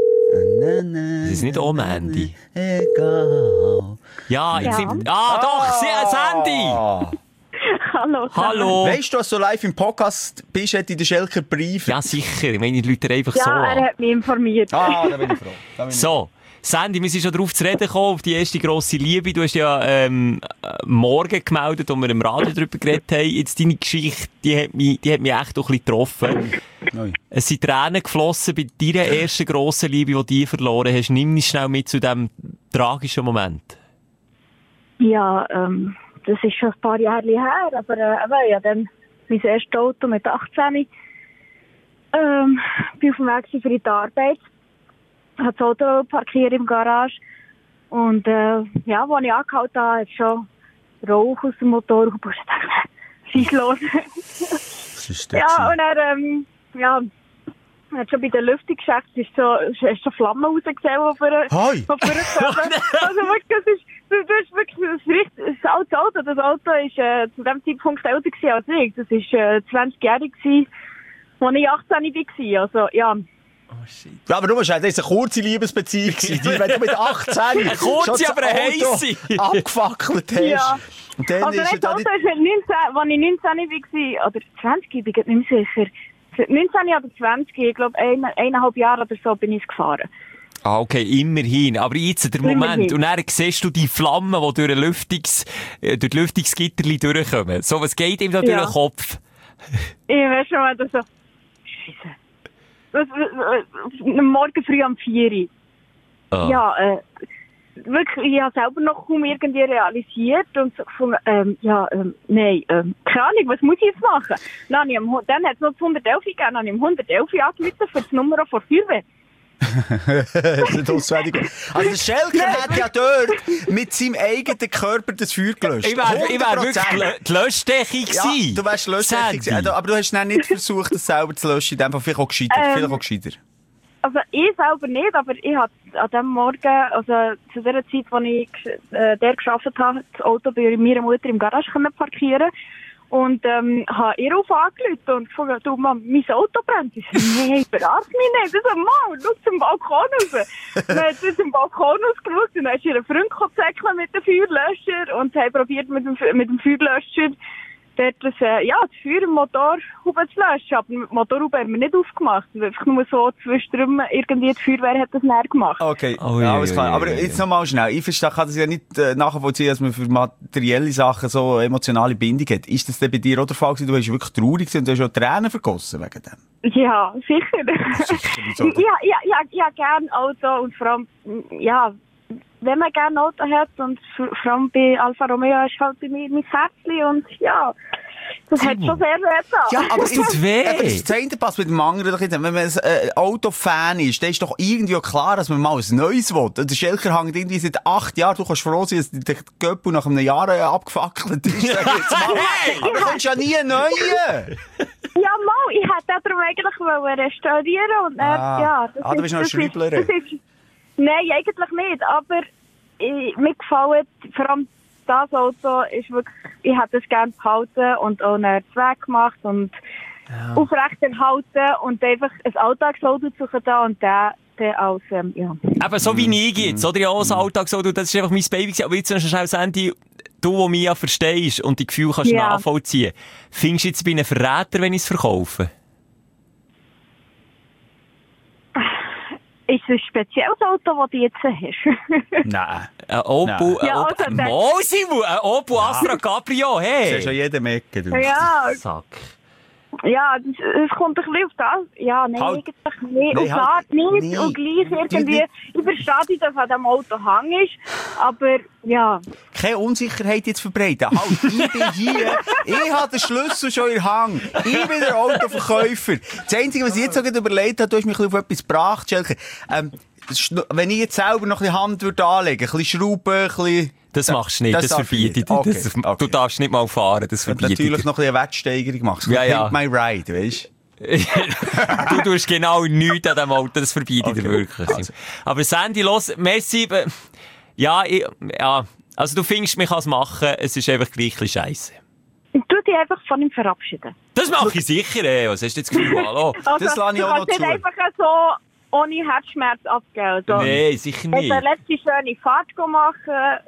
Das ist nicht auch Mandy. Egal. Ja, jetzt ja. Sind, ah, doch, Sandy! Hallo. Hallo. Weißt du, dass du live im Podcast bist, hat in der Schelker Brief? Ja, sicher. Ich meine, die Leute einfach ja, so Ja, er hat mich informiert. Ah, da bin ich froh. Da bin ich so, Sandy, wir sind schon darauf zu reden gekommen, auf die erste grosse Liebe. Du hast ja ähm, morgen gemeldet, wo wir im Radio darüber geredet haben. Jetzt deine Geschichte, die hat mich, die hat mich echt auch ein bisschen getroffen. Nein. Es sind Tränen geflossen bei deiner ersten grossen Liebe, die du verloren hast. Nimm mich schnell mit zu diesem tragischen Moment. Ja, ähm, das ist schon ein paar Jahre her, aber äh, ja, dann mein erstes Auto mit achtzehn. Ähm, bin auf dem Weg für die Arbeit. Hat das Auto parkiert im Garage. Und äh, ja, als ich angehalten habe, hat schon Rauch aus dem Motor gepusht. Ich dachte, was ist los? Was ist das? Ja, und er, ähm, ja, hat schon bei den Lüftungsschächten ist so, ist schon Flammen rausgesehen, die für Hi. kommen. Also wirklich, das ist, du, du hast wirklich das, richtig, das alte Auto. Das Auto ist äh, zu dem Zeitpunkt älter gewesen als ich. Das war äh, zwanzigjährig gewesen, als ich achtzehn war. Also, ja. Oh, shit. Ja, aber du musst halt, das war eine kurze Liebesbeziehung. Wenn du mit achtzehn eine kurze, aber eine heisse abgefackelt hast. Ja. Und dann also ist das Auto ist mit neunzehn, als ich neunzehn war, oder zwanzig, ich bin nicht mehr sicher. neunzehn oder zwanzig, ich glaube, ein, eineinhalb Jahre oder so bin ich gefahren. Ah, okay, immerhin. Aber jetzt der Moment. Immerhin. Und dann siehst du die Flammen, die durch, Lüftungs, äh, durch die Lüftungsgitterli durchkommen. So, was geht ihm da Ja. durch den Kopf? Ich weiß schon mal, dass so, Scheisse. Was- was- was- Morgen früh um vier Uhr. Ah. Ja, äh, wirklich, ich habe selber noch kaum irgendwie realisiert und so gefunden, ähm, ja, ähm, nein, ähm, keine Ahnung, was muss ich jetzt machen? Dann, habe ich am Hu- dann hat es noch das hundertelf gegeben, dann habe ich am hundertelf angerufen für das Nummer von Feuerwehr. Das ist auswendig. Also der Schelker hat ja dort mit seinem eigenen Körper das Feuer gelöscht. Ich wäre wär hundert wirklich Prozent. lö- die Löschdecke Ja, gewesen. du wärst löschlich Sandy. gewesen. Aber du hast dann nicht versucht, das selber zu löschen. In dem Fall vielleicht auch gescheiter. Ähm, Vielleicht auch gescheiter. Also ich selber nicht, aber ich habe an dem Morgen, also zu der Zeit, als ich äh, der gearbeitet habe, das Auto bei meiner Mutter im Garage können parkieren und ähm, habe ihr auf angerufen und gefragt, du Mann, mein Auto brennt. Ich so, nein, verarsch mich nicht. Ich so, Mann, schau zum Balkon raus. Dann hat sie zum Balkon ausgeschaut und dann ist ihr Freund gekommen mit dem Feuerlöscher und haben probiert mit dem, mit dem Feuerlöscher dort das, äh, ja, das Feuer im Motorhaube zu löschen. Aber mit dem Motorhaube haben wir nicht aufgemacht. Einfach nur so zwischendrin irgendwie die Feuerwehr hat das näher gemacht. Okay, Oh, ja, ja, alles ja, klar. ja, Aber ja, jetzt ja. nochmal schnell. Ich verstehe, kann das ja nicht äh, nachvollziehen, dass man für materielle Sachen so emotionale Bindung hat. Ist das denn bei dir auch der Fall gewesen? Du warst wirklich traurig gewesen und du hast auch Tränen vergossen wegen dem? Ja, sicher. wieso? ja, ja, ja, ja, gern Auto und vor allem, ja, wenn man gerne Auto hat und vor vor allem bei Alfa Romeo ist halt bei mir mein Herzchen und ja, das hat schon sehr weh getan. Ja, aber Das tut weh. Aber das eine passt mit dem anderen doch nicht. Wenn man ein äh, Autofan ist, dann ist doch irgendwie auch klar, dass man mal ein Neues will. Der Schelker hängt irgendwie seit acht Jahren. Du kannst froh sein, dass der Göppel nach einem Jahr äh, abgefackelt ist. Sag ich jetzt mal. Aber du kommst ja nie einen neuen. Ja, mal, ich hätte darum eigentlich wollen restaurieren und dann, Ah. ja. Das Ah, du bist noch eine das ist- Schreiblerin. das ist- Nein, eigentlich nicht, aber ich, mir gefällt, vor allem das Auto ist wirklich, ich hätte es gerne behalten und auch einen Zweck gemacht und aufrechterhalten und einfach ein Alltagsauto zu suchen da und der, der als, ähm, ja. Eben so wie ich jetzt, oder? Ja, auch so Alltag so, du, das ist einfach mein Baby gewesen. Aber jetzt noch schnell, Sandy, du, der mich ja verstehst und die Gefühle kannst Ja. nachvollziehen. Findest du jetzt bei einem Verräter, wenn ich es verkaufe? Ist es ein spezielles Auto, das du jetzt hast? Nein. Ein Opel, ein Ja, Opel, also der- Mosimu, ein Opel Astra Cabrio, Das ist hey! ja jeder Ecke. Du. ja, Sack. ja, das, es kommt ein bisschen auf das. Ja, nein, Halt. eigentlich nicht. Nee, auf halt. Art nicht. Nee. Und gleich irgendwie, nicht. ich verstehe, dass an dem Auto Hang ist. Aber, ja. Keine Unsicherheit jetzt verbreiten. Halt, ich bin hier. Ich habe den Schlüssel schon in der Hand. Ich bin der Autoverkäufer. Das Einzige, was ich jetzt auch gerade überlegt habe, du hast mich ein bisschen auf etwas gebracht, Schelke. Ähm, schn- wenn ich jetzt selber noch ein bisschen Hand würde anlegen, ein bisschen schrauben, ein bisschen... Das machst du nicht, das, darf ich verbietet nicht. dich. Okay, Das, okay. Du darfst nicht mal fahren, das Und verbietet natürlich dich. noch ein bisschen eine Wertsteigerung machst. Ja, ja. My ride, weißt Du tust genau nichts an diesem Auto, das verbietet dir Okay. wirklich. Also. Aber Sandy, los, merci. äh, Ja, ich, ja, also du findest, man kann es machen, es ist einfach gleich ein bisschen scheisse. Du dich einfach von ihm verabschieden. Das mache ich sicher, ey. Was hast du jetzt Gefühl? Hallo? Also, Das lasse ich du auch noch kannst nicht zu. einfach so ohne Herzschmerz abgeben. Also, Nein, sicher nicht. eine letzte schöne Fahrt machen,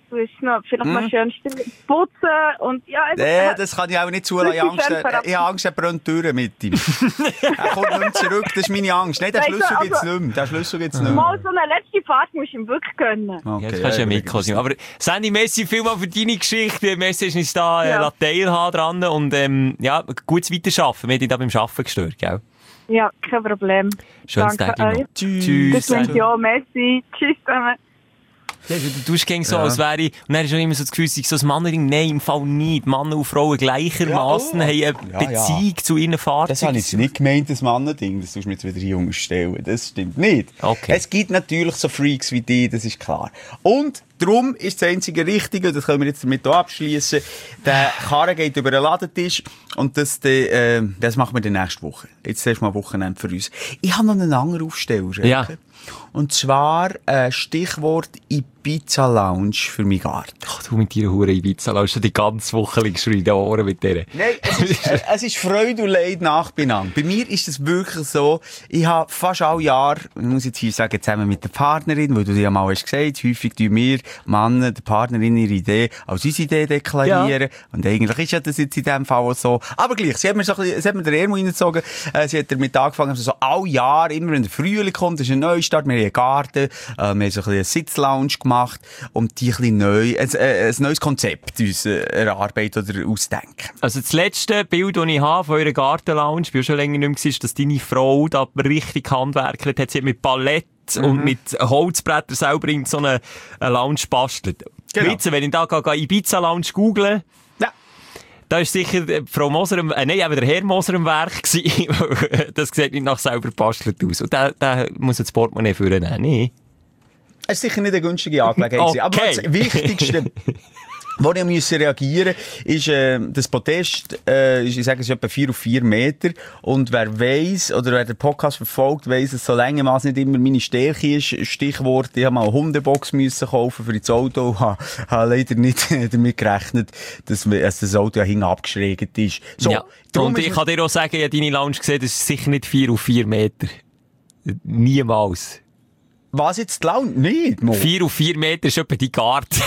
Du hast noch, vielleicht Hm? noch schön putzen und ja, einfach, Nee, das kann ich auch nicht zulassen. Ich habe Angst, er- ich habe Angst, er brennt die Tür mit ihm. Er kommt nicht mehr zurück, das ist meine Angst. Nein, den Weißt du, Schlüssel gibt es also- nicht mehr. Den Schlüssel gibt's nicht mehr. mal so eine letzte Fahrt musst du ihm wirklich gönnen. Okay, Ja, das kannst du ja mitkommen. Aber Sandy, merci vielmal für deine Geschichte. Merci, hast uns da äh, Ja. teilhaben dran und ähm, ja, gutes Weiterarbeiten. Wir haben dich da beim Arbeiten gestört, gell? Ja, kein Problem. Schönes Danke Tag noch. euch. Tschüss. Das wünsche ich auch. Merci. Tschüss zusammen. Ja, du, du tust gegen so, Ja. als wäre ich, und dann ist schon immer so das Gefühl, so ein Mannerding, nein, im Fall nicht. Männer und Frauen gleichermaßen Ja, oh. haben eine Ja, ja. Beziehung zu ihren Das Fahrzeugen. habe ich jetzt nicht gemeint, das Mannending. Das tust du mir jetzt wieder hier unterstellen. Das stimmt nicht. Okay. Es gibt natürlich so Freaks wie die, das ist klar. Und darum ist das einzige Richtige, und das können wir jetzt damit auch abschließen, der Karren geht über den Ladentisch und das, äh, das machen wir dann nächste Woche. Jetzt erst mal Wochenende für uns. Ich habe noch einen anderen Aufsteller. Ja. Schelke. Und zwar äh, Stichwort Ibiza Lounge für meinen Garten. Ach, du mit deiner Hure Ibiza, lass schon die ganze Woche liegst du in den Ohren mit der. Nein, es ist, äh, es ist Freude und Leid nach beieinander. Bei mir ist es wirklich so, ich habe fast alle Jahre, ich muss jetzt hier sagen, zusammen mit der Partnerin, weil du dir ja mal hast gesagt, häufig tun wir Männer der Partnerin ihre Idee als unsere Idee deklarieren. Ja. Und eigentlich ist ja das jetzt in diesem Fall auch so. Aber gleich, sie hat mir so ein bisschen, sie hat mir den Ärmel reingezogen, äh, sie hat damit angefangen, also so alle Jahre, immer wenn der Frühling kommt, ist ein Neustart, wir haben einen Garten, äh, wir haben so ein bisschen eine Sitzlounge gemacht und die ein bisschen neu, ein, äh, ein neues Konzept uns äh, erarbeiten oder ausdenken. Also das letzte Bild, das ich habe von eurer Gartenlounge, ich bin schon länger nicht mehr, ist, dass deine Frau da richtig handwerkelt hat. Sie hat mit Palette mhm. und mit Holzbrettern selber in so eine, eine Lounge bastelt. Genau. Jetzt, wenn ich da gehe, gehe Ibiza Lounge google, Ja. da ist sicher die Frau Moser, am- äh, nein, eben der Herr Moser am Werk gewesen. Das sieht nicht nach selber bastelt aus. Und der, der muss jetzt das Portemonnaie vornehmen, nicht? Es ist sicher nicht eine günstige Angelegenheit. Okay. Aber das Wichtigste, wo ich müssen reagieren ist, äh, das Podest, äh, ist, ich sage, es ist etwa vier auf vier Meter. Und wer weiss, oder wer den Podcast verfolgt, weiss, dass so längermaßen nicht immer meine Stärke ist. Stichwort, ich habe mal eine Hundebox müssen kaufen für das Auto. Ich habe, habe leider nicht damit gerechnet, dass, wir, dass das Auto ja hinten abgeschrägt ist. So, Ja. darum Und ist ich mir- kann dir auch sagen, ich habe deine Lounge gesehen, das ist sicher nicht vier auf vier Meter. Niemals. Was jetzt die Laune? Nicht, Mo. vier auf vier Meter ist etwa die Garten.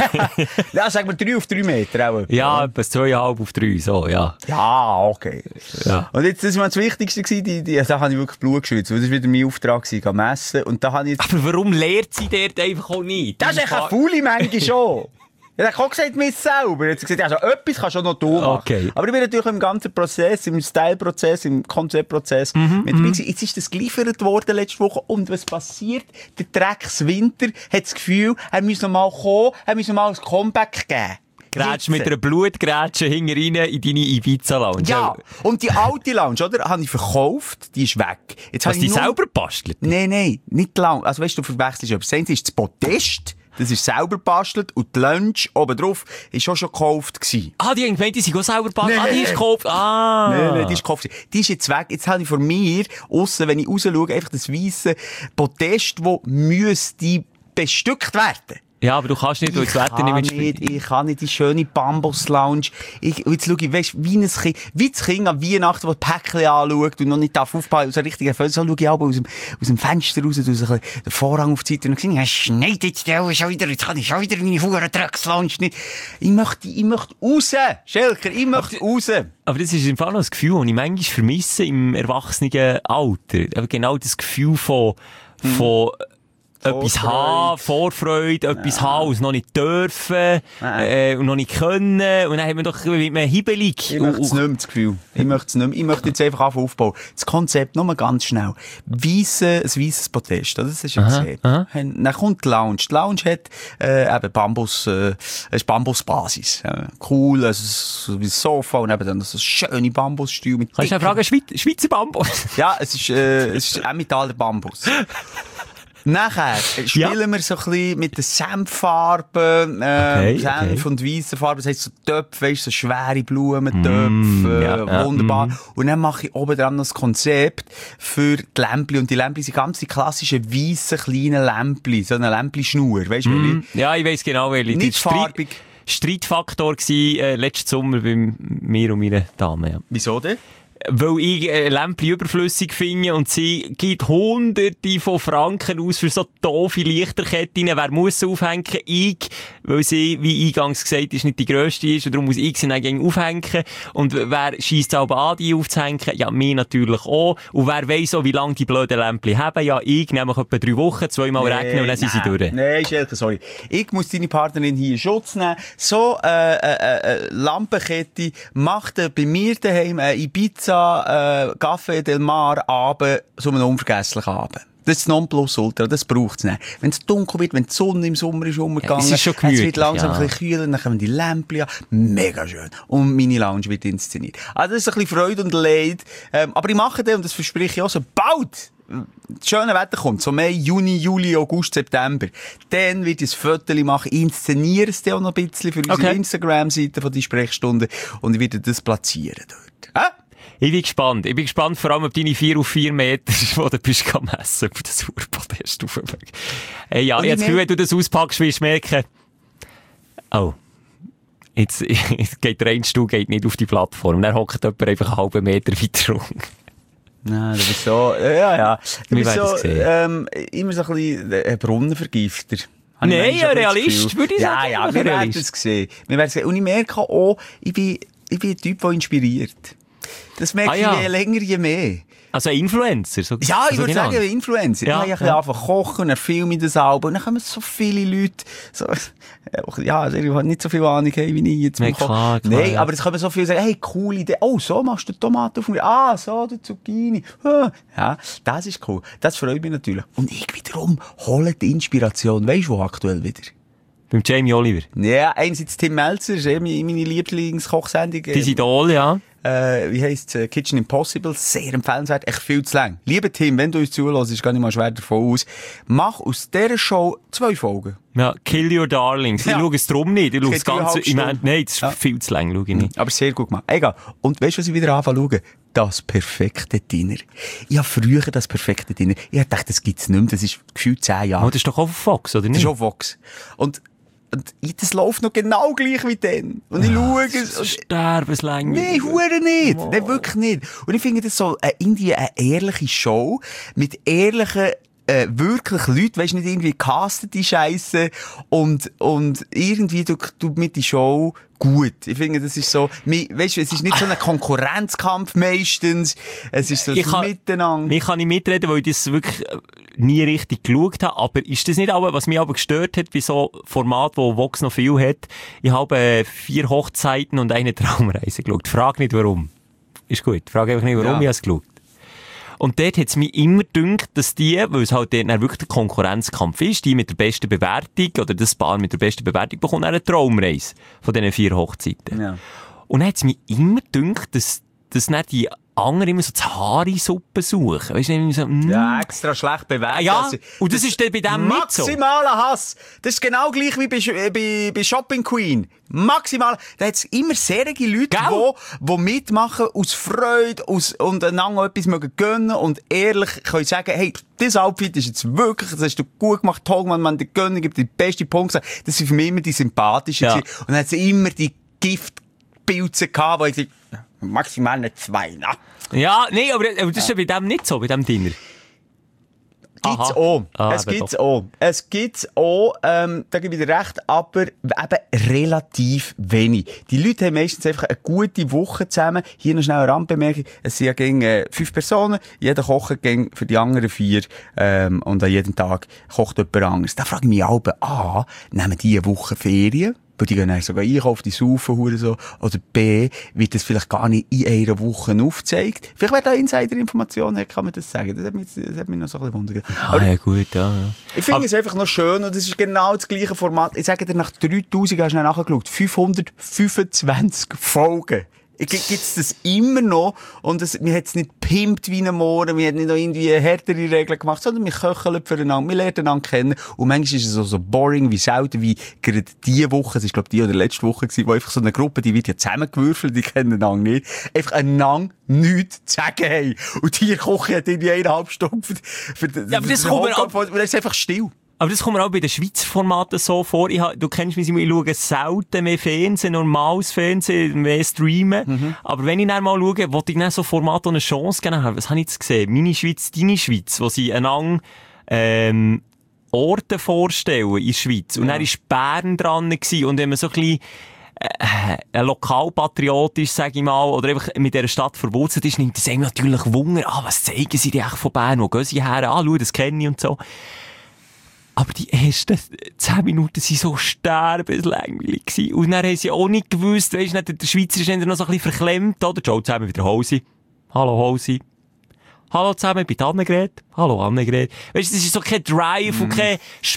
Ja, sagen wir drei auf drei Meter auch. Ja, etwa zweieinhalb auf drei, so, ja. Ja, okay. Ja. Und jetzt, das war das Wichtigste gewesen, die, die, da habe ich wirklich Blut geschwitzt, weil das war wieder mein Auftrag gewesen, gehen messen. Und da habe ich jetzt, Aber warum lehrt sie dort einfach auch nicht? das ist echt eine faule Menge schon. Ja, er hat auch gesagt, mir selber. Er hat gesagt, also etwas kannst du auch noch du machen. Okay. Aber ich bin natürlich im ganzen Prozess, im Style-Prozess, im Konzeptprozess Mhm, mit dabei gewesen. Jetzt ist das geliefert worden letzte Woche. Und was passiert? Der Dreckswinter hat das Gefühl, er muss noch mal kommen, er muss noch mal ein Comeback geben. Grätsch Jetzt. mit einer Blutgrätsche hinten rein in deine Ibiza-Lounge. Ja, und die alte Lounge, oder, habe ich verkauft, die ist weg. Jetzt habe Hast du ich die nur- selber bastelt? Nein, nein, nicht die Lounge. Also weißt du, du verwechselst etwas. Das eine ist das Podest, das ist selber gebastelt, und die Lounge oben drauf ist auch schon gekauft gewesen. Ah, die haben gemeint, die sind auch selber bastelt. Nee. Ah, die ist gekauft. Ah. Nein, nein, die ist gekauft. Die ist jetzt weg. Jetzt habe ich von mir, aussen, wenn ich raus schaue, einfach das weisse Podest, das müsste bestückt werden. Ja, aber du kannst nicht, weil das Wetter nicht mitspielt. nicht, ich kann nicht die schöne Bambus-Lounge. Ich, und jetzt schaue ich, weißt, wie ein Kind, wie das Kind an Weihnachten, das Päckchen anschaut und noch nicht darf aufpassen, so richtig erfüllt, so schaue ich aber aus dem, aus dem Fenster raus, aus ein bisschen den Vorhang auf die Seite und sehe, ja, schneit jetzt der auch schon wieder, jetzt kann ich schon wieder meine Huren-Drecks-Lounge nicht. Ich möchte, ich möchte raus, Schelker, ich möchte raus. Aber das ist im Fall noch ein Gefühl, das ich manchmal vermisse im erwachsenen Alter. Aber genau das Gefühl von, von etwas haben, Vorfreude, etwas haben, und es noch nicht dürfen, äh, und noch nicht können, und dann haben wir doch mit einem hibbelig. Ich möchte es nicht mehr, das Gefühl. Ich möchte es nicht mehr. Ich möchte jetzt einfach anfangen aufbauen. Das Konzept, nur mal ganz schnell. Weisse, ein weisses Podest, oder? Das ist ja gesehen. Dann kommt die Lounge. Die Lounge hat, äh, eben Bambus, äh, es ist Bambusbasis. Äh, cool, also so wie ein Sofa und eben dann so schöne Bambusstühle mit Kannst du dicken- fragen, Schweiz, Schweizer Bambus? Ja, es ist, äh, es ist Emmentaler Bambus. Nachher spielen wir so ein bisschen mit den Senffarben, äh, Okay, Senf okay. und weissen Farben. Das heisst so Töpfe, weisst, so schwere Blumentöpfe, Mm, äh, ja, ja, wunderbar. mm. Und dann mache ich oben dran noch das Konzept für die Lämpchen. Und die Lämpchen sind ganz die klassischen weissen kleinen Lämpchen, so eine Lämpchen-Schnur, weisst du, Mm, ja, ich weiss genau, welche. Nicht Das war farbig. Streitfaktor gsi, äh, letzten Sommer bei mir und meiner Dame, ja. Wieso denn? Weil ich äh, Lämpchen überflüssig finde und sie gibt hunderte von Franken aus für so doofe Lichterketten. Wer muss sie aufhängen? Ich weil sie, wie eingangs gesagt ist, nicht die grösste ist und darum muss ich sie dann gegen aufhängen. Und wer scheisst selber an, die aufzuhängen? Ja, mir natürlich auch. Und wer weiss auch, wie lange die blöden Lämpchen haben? Ja, ich, nämlich etwa drei Wochen, zweimal nee, regnen und dann sind sie durch. Nein, Schelke, sorry. Ich muss deine Partnerin hier in Schutz nehmen. So, äh, äh, äh, Lampenkette macht äh, bei mir daheim äh, Ibiza, äh, Café Del Mar Abend, so einen unvergesslichen Abend. Das ist das Nonplusultra, das braucht's nicht. Wenn es dunkel wird, wenn die Sonne im Sommer ist umgegangen, ja, es, ist schon es wird langsam ja. ein bisschen kühler, dann kommen die Lämpchen an. Mega schön. Und meine Lounge wird inszeniert. Also das ist ein bisschen Freude und Leid. Ähm, aber ich mache das, und das verspreche ich auch, so bald das schöne Wetter kommt, so Mai, Juni, Juli, August, September, dann wird ich ein Foto machen, inszeniere es dann auch noch ein bisschen für unsere okay. Instagram-Seite von die Sprechstunde und ich werde das platzieren dort. Hä? Ich bin gespannt. Ich bin gespannt, vor allem, ob deine vier auf vier Meter, wo du bist messen, auf das Urpodest rauf. Hey, ja, ich habe das Gefühl, wenn du das auspackst, wirst du merken, oh, jetzt, jetzt geht der Einstuhl geht nicht auf die Plattform. Dann hockt jemand einfach einen halben Meter weiter rum. Nein, du bist so, ja, ja. Du Wir bist so, werden ähm, immer so ein bisschen ein Brunnenvergifter. Nein, ein Realist, würde ich ja, sagen. Ja, ja, wir werden es sehen. Wir werden es sehen. Und ich merke auch, ich bin, ich bin ein Typ, der inspiriert. Das merke ah, ja. ich je länger, je mehr. Also ein Influencer? So, ja, ich so würde sagen, Influencer. Ja, ich habe ja. einfach kochen, dann filme ich das Album, und dann kommen so viele Leute, so, ja, ich habe nicht so viel Ahnung, hey, wie ich jetzt nee, klar, klar, Nein, ja. aber es kommen so viele sagen, hey, coole Idee, oh, so machst du Tomaten auf mir, ah, so, die Zucchini, ja, das ist cool, das freut mich natürlich. Und ich wiederum hole die Inspiration, weisst du, wo aktuell wieder? Beim Jamie Oliver? Ja, einerseits Tim Melzer, ist meine, meine Lieblingskochsendung. Dein Idol, ja. Äh, wie heisst es? Kitchen Impossible. Sehr empfehlenswert. Echt viel zu lang. Lieber Tim, wenn du uns zuhörst, ist gar nicht mal schwer davon aus. Mach aus dieser Show zwei Folgen. Ja, Kill Your Darlings. Ja. Ich schaue es drum nicht. Ich schaue das Ganze. Ich meine, nein, das ist ja. viel zu lang, schaue ich nicht. Aber sehr gut gemacht. Egal. Und weißt du, was ich wieder anfange zu schauen? Das perfekte Dinner. Ich habe früher das perfekte Dinner. Ich habe gedacht, das gibt's nicht mehr. Das ist gefühlt zehn Jahre. Oh, das ist doch auch auf Fox, oder nicht? Das ist auf Fox. Und Und das läuft noch genau gleich wie dann. Und ich schaue es. So sterbenslänge. Nein, hure nicht. Oh. Nein, wirklich nicht. Und ich finde das so äh, irgendwie eine ehrliche Show mit ehrlichen, äh, wirklich Leuten, weisst nicht irgendwie castete Scheisse und, und irgendwie du, du mit die Show gut. Ich finde, das ist so, weißt du, es ist nicht so ein Konkurrenzkampf meistens. Es ist so ich ein kann, Miteinander. Ich kann nicht mitreden, weil ich das wirklich nie richtig geschaut habe. Aber ist das nicht auch, was mich aber gestört hat, bei so Formaten, wo Vox noch viel hat? Ich habe äh, vier Hochzeiten und eine Traumreise geschaut. Frag nicht, warum. Ist gut. Frag einfach nicht, warum ja. ich es geschaut. Und dort hat es mich immer gedacht, dass die, weil es halt dort wirklich der Konkurrenzkampf ist, die mit der besten Bewertung, oder das Paar mit der besten Bewertung bekommt eine Traumreise von diesen vier Hochzeiten. Ja. Und dann hat es mich immer gedacht, dass, dass nicht die anderen immer so die Haare-Suppe suchen. Weißt du, immer so, mm. Ja, extra schlecht bewertet. Ja, und das, das ist dann bei dem nicht so. Maximaler Hass. Das ist genau gleich wie bei, bei, bei Shopping Queen. Maximal. Da hat es immer sehr viele Leute, die, die mitmachen aus Freude, aus, und einander etwas mögen gönnen und ehrlich können sagen, hey, das Outfit ist jetzt wirklich, das hast du gut gemacht, toll gemacht, man, die gönnen, gibt die beste Punkte. Das sind für mich immer die sympathischen. Ja. Und dann hat es immer die Giftpilze gehabt, wo ich gesagt, maximal nicht zwei, na. Ja, nee, aber, aber das ist ja bei dem nicht so, bei dem Dinner. Gibt's auch. Ah, es gibt's auch. Es gibt's auch, ähm, da gebe ich dir recht, aber eben relativ wenig. Die Leute haben meistens einfach eine gute Woche zusammen. Hier noch schnell eine Randbemerkung. Es sind ja gegen äh, fünf Personen. Jeder kocht gegen für die anderen vier, ähm, und an jedem Tag kocht jemand anderes. Da frage ich mich auch, A, nehmen die eine Woche Ferien? Weil die gehen dann sogar einkaufen, die saufen, hure so. Oder B, wird das vielleicht gar nicht in einer Woche aufgezeigt. Vielleicht, wenn da Insider-Informationen hat, kann man das sagen. Das hat mich, das hat mich noch so ein bisschen wundert. Ah, ja, gut, ja, ja. Ich finde es einfach noch schön, und es ist genau das gleiche Format. Ich sage dir, nach dreitausend hast du nachgeschaut, fünfhundertfünfundzwanzig Folgen. Gibt es das immer noch, und es, wir haben es nicht pimpt wie ein Mohren, wir haben nicht noch irgendwie härtere Regeln gemacht, sondern wir köcheln füreinander, wir lernen einander kennen, und manchmal ist es so, so boring wie selten, wie gerade diese Woche, es ist glaube ich die oder letzte Woche gewesen, wo einfach so eine Gruppe, die wird ja zusammengewürfelt, die kennen einander nicht, einfach einander nichts zu sagen haben. Und die kochen hat irgendwie eineinhalb Stunden für, für, für ja, aber das kommt auch, und dann ist einfach still. Aber das kommt mir auch bei den Schweizer Formaten so vor. Ich ha, du kennst mich, ich schaue selten mehr Fernsehen, normales Fernsehen, mehr streamen. Mhm. Aber wenn ich dann mal schaue, wollte ich dann so Formate eine Chance geben. Was habe ich jetzt gesehen? Meine Schweiz, deine Schweiz, wo sie einander, ähm, Orte vorstellen in der Schweiz. Und ja. dann war Bern dran gewesen. Und wenn man so ein bisschen äh, lokalpatriotisch, sage ich mal, oder einfach mit dieser Stadt verwurzelt ist, nimmt das einem natürlich Wunder. Ah, was zeigen sie denn von Bern? Wo gehen sie her? Ah, schau, das kenne ich und so. Aber die ersten zehn Minuten waren so sterbenslangweilig gewesen. Und dann haben sie auch nicht gewusst, weisst du, der Schweizer ist noch so ein bisschen verklemmt, oder? Ciao zusammen, wieder Hose. Hallo Hose. Hallo zusammen, ich bin Annegret. Hallo Annegret. Weisst du, das ist so kein Drive mm. und keine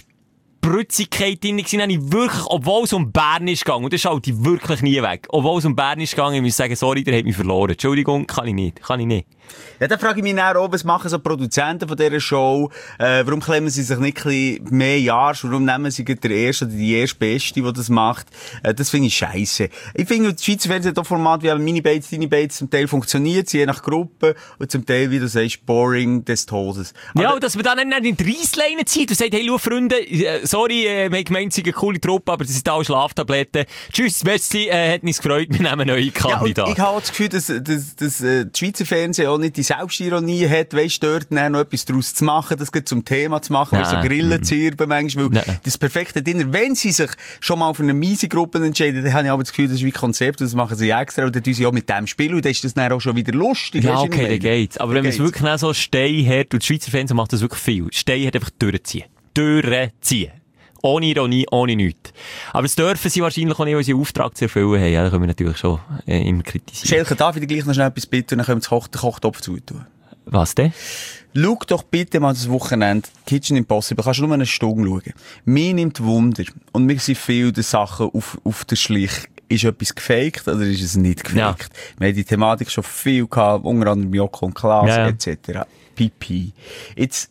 Spritzigkeit drin gewesen. Dann habe ich wirklich, obwohl es um Bern ist gegangen, und das schaut ich wirklich nie weg, obwohl es um Bern ist gegangen, ich muss sagen, sorry, der hat mich verloren. Entschuldigung, kann ich nicht, kann ich nicht. Ja, dann frage ich mich auch, was machen so Produzenten von dieser Show? Äh, warum klemmen sie sich nicht ein bisschen mehr Jahre? Warum nehmen sie den ersten oder die erste Beste, die das macht? Äh, das finde ich scheisse. Ich finde, das Schweizer Fernsehen hat Format wie Mini-Bates, Tiny-Bates zum Teil funktioniert, je nach Gruppe, und zum Teil, wie du sagst, boring des Todes. Aber ja, dass man dann in die Reissleine zieht und sagt, hey, schau, Freunde, äh, sorry, äh, wir haben gemeint, sie sind eine coole Truppe, aber das sind alle Schlaftabletten. Tschüss, merci, äh, hat uns gefreut, wir nehmen neue Kandidaten. Ja, ich habe das Gefühl, dass, dass, dass äh, das Schweizer Fernsehen auch nicht die Selbstironie hat, weisst, dort noch etwas daraus zu machen, das geht zum Thema zu machen, weil so Grillen zirben manchmal, weil Nein. das perfekte Dinner, wenn sie sich schon mal für eine miese Gruppe entscheiden, dann habe ich aber das Gefühl, das ist wie Konzept, das machen sie extra, und dann tun sie auch mit dem Spiel, und dann ist das dann auch schon wieder lustig. Ja, okay, dann geht's. Aber dann wenn man es wirklich auch so Stein hat, und das Schweizer Fernsehen macht das wirklich viel, Stein hat einfach durchziehen. Durchziehen. Ohne Ironie, ohne nichts. Aber das dürfen sie wahrscheinlich auch nicht, weil sie einen Auftrag zu erfüllen haben. Ja, da können wir natürlich schon äh, immer kritisieren. Schelke, darf ich dir gleich noch schnell etwas bitten, und dann können wir den Kochtopf zutun. Was denn? Schau doch bitte mal das Wochenende Kitchen Impossible. Kannst du nur eine Stunde schauen. Mir nimmt Wunder. Und mir sind viele Sachen auf, auf der Schlich. Ist etwas gefaked oder ist es nicht gefaked? Ja. Wir haben die Thematik schon viel gehabt, unter anderem Joko und Klaas, ja, ja. et cetera. Pipi. Jetzt,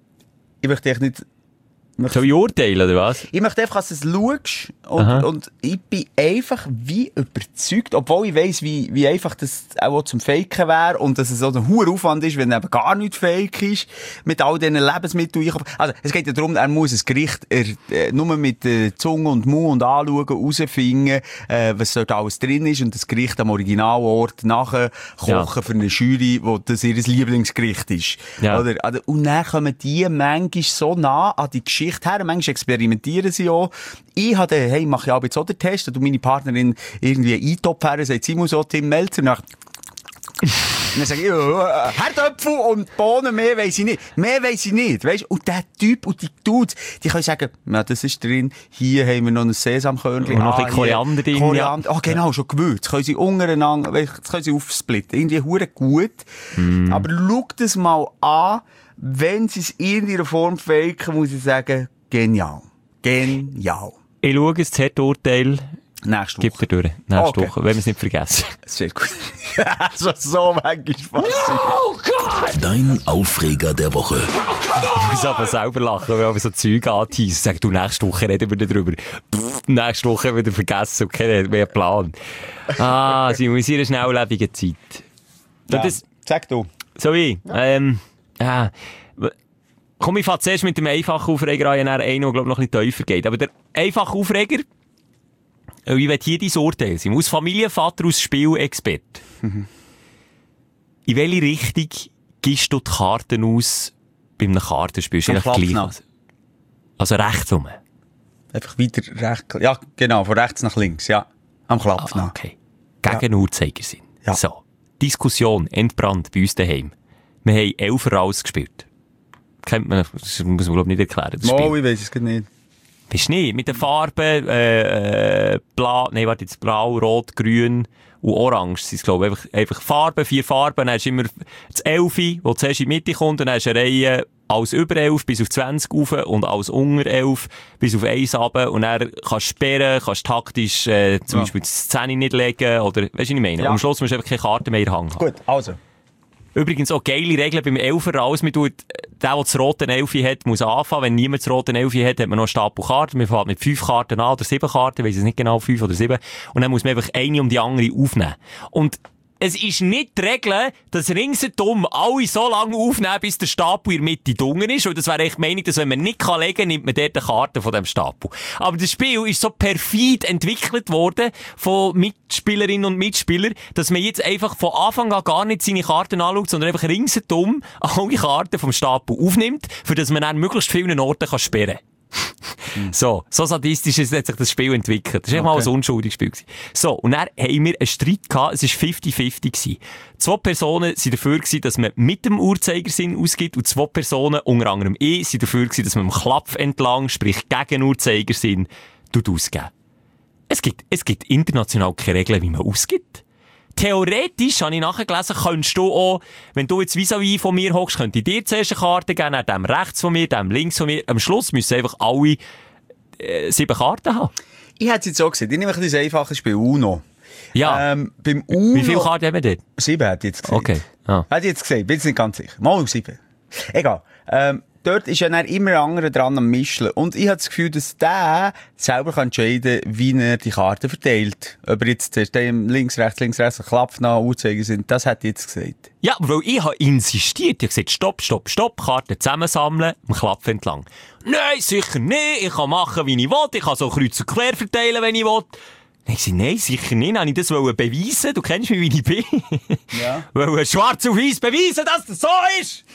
ich möchte echt nicht... Soll ich urteilen, oder was? Ich möchte einfach, dass du es schaust. Und, und ich bin einfach wie überzeugt, obwohl ich weiss, wie, wie einfach das auch zum Faken wäre und dass es so ein hoher Aufwand ist, wenn eben gar nicht fake ist, mit all diesen Lebensmitteln. Also, es geht ja darum, er muss ein Gericht er, äh, nur mit äh, Zunge und Mund und anschauen, herausfinden, äh, was dort alles drin ist, und das Gericht am Originalort nachher kochen ja. für eine Jury, wo das ihr Lieblingsgericht ist. Ja. Oder, also, und dann kommen die manchmal so nah an die Geschichte her. Manchmal experimentieren sie auch. Ich hatte, hey, mache ich auch jetzt auch den Test, und meine Partnerin irgendwie einen Eintopf her, sagt, sie muss auch Tim Melzer nach. Und dann sage ich, ja, Herdöpfel und Bohnen, mehr weiss ich nicht. Mehr weiss ich nicht, weisst? Und der Typ und die Dudes, die können sagen, ja, das ist drin, hier haben wir noch ein Sesamkörnchen. Und noch ein bisschen Koriander drin. Koriander, ja. Oh, genau, schon Gewürz. Können sie untereinander, das können sie aufsplitten. Irgendwie hure gut. Mm. Aber schau das mal an, wenn sie es in irgendeiner Form faken, muss ich sagen, genial. Genial. Ich schaue das Z-Urteil. Nächste Woche. Gibt er durch. Nächste okay. Woche. Wenn wir es nicht vergessen. Sehr gut. so, so manchmal Spaß. No, God! Dein Aufreger der Woche. Ich muss aber selber lachen, wenn wir so Zeug anteasen. Sag du, nächste Woche reden wir darüber. Pff, nächste Woche wieder vergessen und keinen mehr Plan. Ah, sie muss in einer schnelllebigen Zeit. Ja, das, sag du. So wie? Ja. Ähm, ja. Komm, ich fange zuerst mit dem einfachen Aufreger an, einen, der glaub, noch ein bisschen tiefer geht. Aber der einfache Aufreger, ich will hier dein Urteil sein, aus Familienvater, aus Spielexpert. Mhm. In welche Richtung gibst du die Karten aus bei einem Kartenspiel? Ist gleich. Also rechts rum? Einfach weiter rechts, ja genau, von rechts nach links, ja. Am Klapfen. Ah, okay. Gegen ja. Uhrzeigersinn. Ja. So. Diskussion, entbrannt bei uns daheim. Wir haben Elfer rausgespielt. Kennt man, das muss man glaube ich nicht erklären. Das oh, ich weiss es nicht. Weißt du nicht? Mit den Farben, äh, äh, blau, nein, warte, jetzt blau, rot, grün und orange sind es, glaube ich. Einfach, einfach Farben, vier Farben. Dann hast du immer das Elfi, das zuerst in die Mitte kommt, und dann hast du eine Reihe als über elf bis auf zwanzig rauf und als unter elf bis auf eins runter. Und dann kannst du sperren, kannst taktisch, äh, zum ja. Beispiel die Szene nicht legen, oder, weißt du, was ich meine? Ja. Am Schluss musst du einfach keine Karte mehr in der Hand haben. Gut, also. Übrigens auch geile Regeln beim Elfer raus. Man tut, der, der das rote Elfi hat, muss anfangen. Wenn niemand das rote Elfi hat, hat man noch einen Stapel Karten. Man fängt mit fünf Karten an oder sieben Karten. Ich weiss es nicht genau, fünf oder sieben. Und dann muss man einfach eine um die andere aufnehmen. Und es ist nicht die Regel, dass ringsherum alle so lange aufnehmen, bis der Stapel in der Mitte dunkel ist. Und das wäre echt die Meinung, dass wenn man nicht legen kann, nimmt man dort eine Karte von dem Stapel. Aber das Spiel ist so perfid entwickelt worden von Mitspielerinnen und Mitspielern, dass man jetzt einfach von Anfang an gar nicht seine Karten anschaut, sondern einfach ringsherum alle Karten vom Stapel aufnimmt, für dass man an möglichst vielen Orten kann sperren kann. So, so sadistisch hat sich das Spiel entwickelt. Das war okay. Mal ein unschuldiges Spiel. So, und dann haben wir einen Streit gehabt, es war fifty fifty gewesen. Zwei Personen waren dafür gewesen, dass man mit dem Uhrzeigersinn ausgibt, und zwei Personen, unter anderem ich, waren dafür gewesen, dass man am Klapf entlang, sprich gegen Uhrzeigersinn, ausgibt. Es gibt, es gibt international keine Regeln, wie man ausgibt. Theoretisch, habe ich nachgelesen, könntest du auch, wenn du jetzt vis-à-vis von mir hockst, könnte ich dir zuerst eine Karte geben, dann dem rechts von mir, dem links von mir. Am Schluss müssen einfach alle äh, sieben Karten haben. Ich hätte es jetzt so gesehen. Ich nehme ein bisschen einfaches Spiel Uno. Ja. Ähm, beim Uno... Wie viele Karten haben wir dort? Sieben hätte ich jetzt gesehen. Okay. Ah. Hätte ich jetzt gesehen, bin jetzt nicht ganz sicher. Mal sieben. Egal. Ähm, dort ist ja dann immer ein anderer dran am Mischeln. Und ich habe das Gefühl, dass der selber kann entscheiden kann, wie er die Karten verteilt. Ob er jetzt dem links, rechts, links, rechts, ein Klapf nach Uhrzeiger sind, das hätte ich jetzt gesagt. Ja, weil ich habe insistiert. Ich habe gesagt, stopp, stopp, stopp, Karten zusammensammeln, am Klapf entlang. Nein, sicher nicht. Ich kann machen, wie ich will. Ich kann so kreuz und quer verteilen, wenn ich will. Ich sagte, nein, sicher nicht. Habe ich das beweisen? Du kennst mich, wie ich bin. Ja. Weil schwarz auf weiß beweisen, dass das so ist.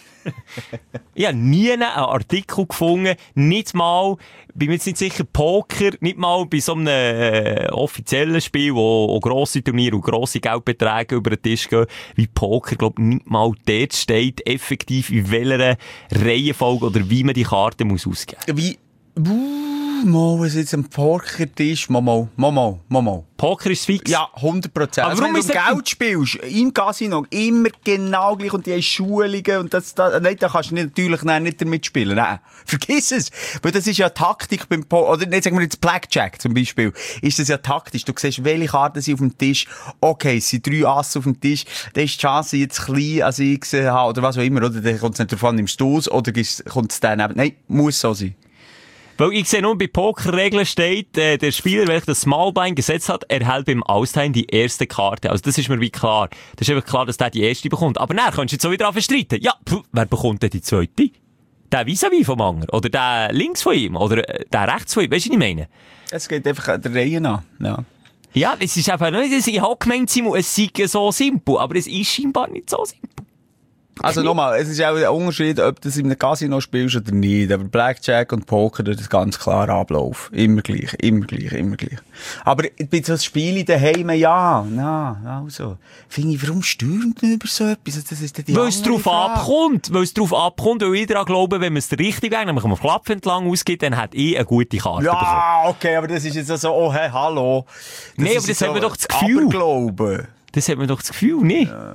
Ich habe nie einen Artikel gefunden, nicht mal, bin mir jetzt nicht sicher, Poker, nicht mal bei so einem äh, offiziellen Spiel, wo auch grosse Turniere und grosse Geldbeträge über den Tisch gehen, wie Poker, glaube ich, nicht mal dort steht, effektiv in welcher Reihenfolge oder wie man die Karte muss ausgeben muss. Wie? Uh, mal, es ist ein Pokertisch. Mal, mal, mal, mal, mal. Poker ist fix? Ja, hundert Prozent. Aber also, warum wenn du Geld spielst, im Casino, immer genau gleich, und die haben Schulungen, und das, das, nein, da kannst du nicht, natürlich nein, nicht damit spielen. Nein, vergiss es. Weil das ist ja Taktik beim Poker, oder nicht, sagen wir jetzt Blackjack zum Beispiel, ist das ja taktisch. Du siehst, welche Karten sind auf dem Tisch. Okay, es sind drei Asse auf dem Tisch. Da ist die Chance jetzt klein, als ich gesehen habe, oder was auch immer, oder? Dann kommt es nicht darauf an, nimmst du es, oder kommt es dann eben. Nein, muss so sein. Weil ich sehe nur, bei Pokerregeln steht, äh, der Spieler, welcher das Smallbein gesetzt hat, erhält beim Austeilen die erste Karte. Also das ist mir wie klar. Das ist einfach klar, dass der die erste bekommt. Aber dann kannst du jetzt so wieder anfangen streiten. Ja, pff, wer bekommt denn die zweite? Der vis-à-vis vom Anger? Oder der links von ihm? Oder äh, der rechts von ihm? Weißt du, was ich meine? Es geht einfach der Reihe an. Ja. Ja, es ist einfach nicht, ich habe gemeint, Simon, es sei so simpel. Aber es ist scheinbar nicht so simpel. Also nochmal, es ist auch ein Unterschied, ob du es in einem Casino spielst oder nicht. Aber Blackjack und Poker, das ist ganz klar Ablauf. Immer gleich, immer gleich, immer gleich. Aber bei so Spielen daheim, ja, na, also. Finde ich, warum stürmt man über so etwas? Das ist die weil es drauf abkommt. Weil es drauf abkommt, weil ich daran glaube, wenn man es richtig wäre, nämlich am Klapf entlang ausgeht, dann hat ich eine gute Karte ja, bekommen. Ja, okay, aber das ist jetzt so, oh, hey, hallo. Nee, aber das so hat man doch das Gefühl. Aberglauben. Das hat man doch das Gefühl, nicht? Ja.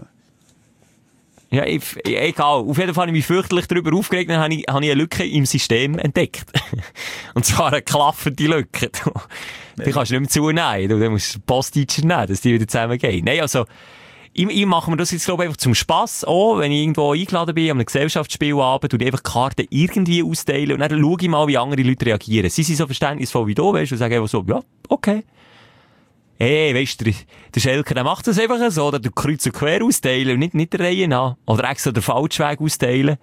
Ja, ich, egal. Auf jeden Fall habe ich mich fürchterlich darüber aufgeregt, dann habe ich, habe ich eine Lücke im System entdeckt. Und zwar eine klaffende Lücke. Die kannst du nicht mehr zunehmen. Du musst Post-Teacher nehmen, dass die wieder zusammengehen. Nein, also, ich, ich mache mir das jetzt, glaube ich, einfach zum Spass auch, wenn ich irgendwo eingeladen bin, an einem Gesellschaftsspielabend, und einfach Karten irgendwie austeilen, und dann schaue ich mal, wie andere Leute reagieren. Sie sind so verständnisvoll wie du, weißt, und sagen einfach so, ja, okay. Hey, weisst du, der Schelker, der macht das einfach so, oder der Kreuz und Quer austeilen und nicht, nicht der Reihe nach. Oder extra den falschen Weg austeilen.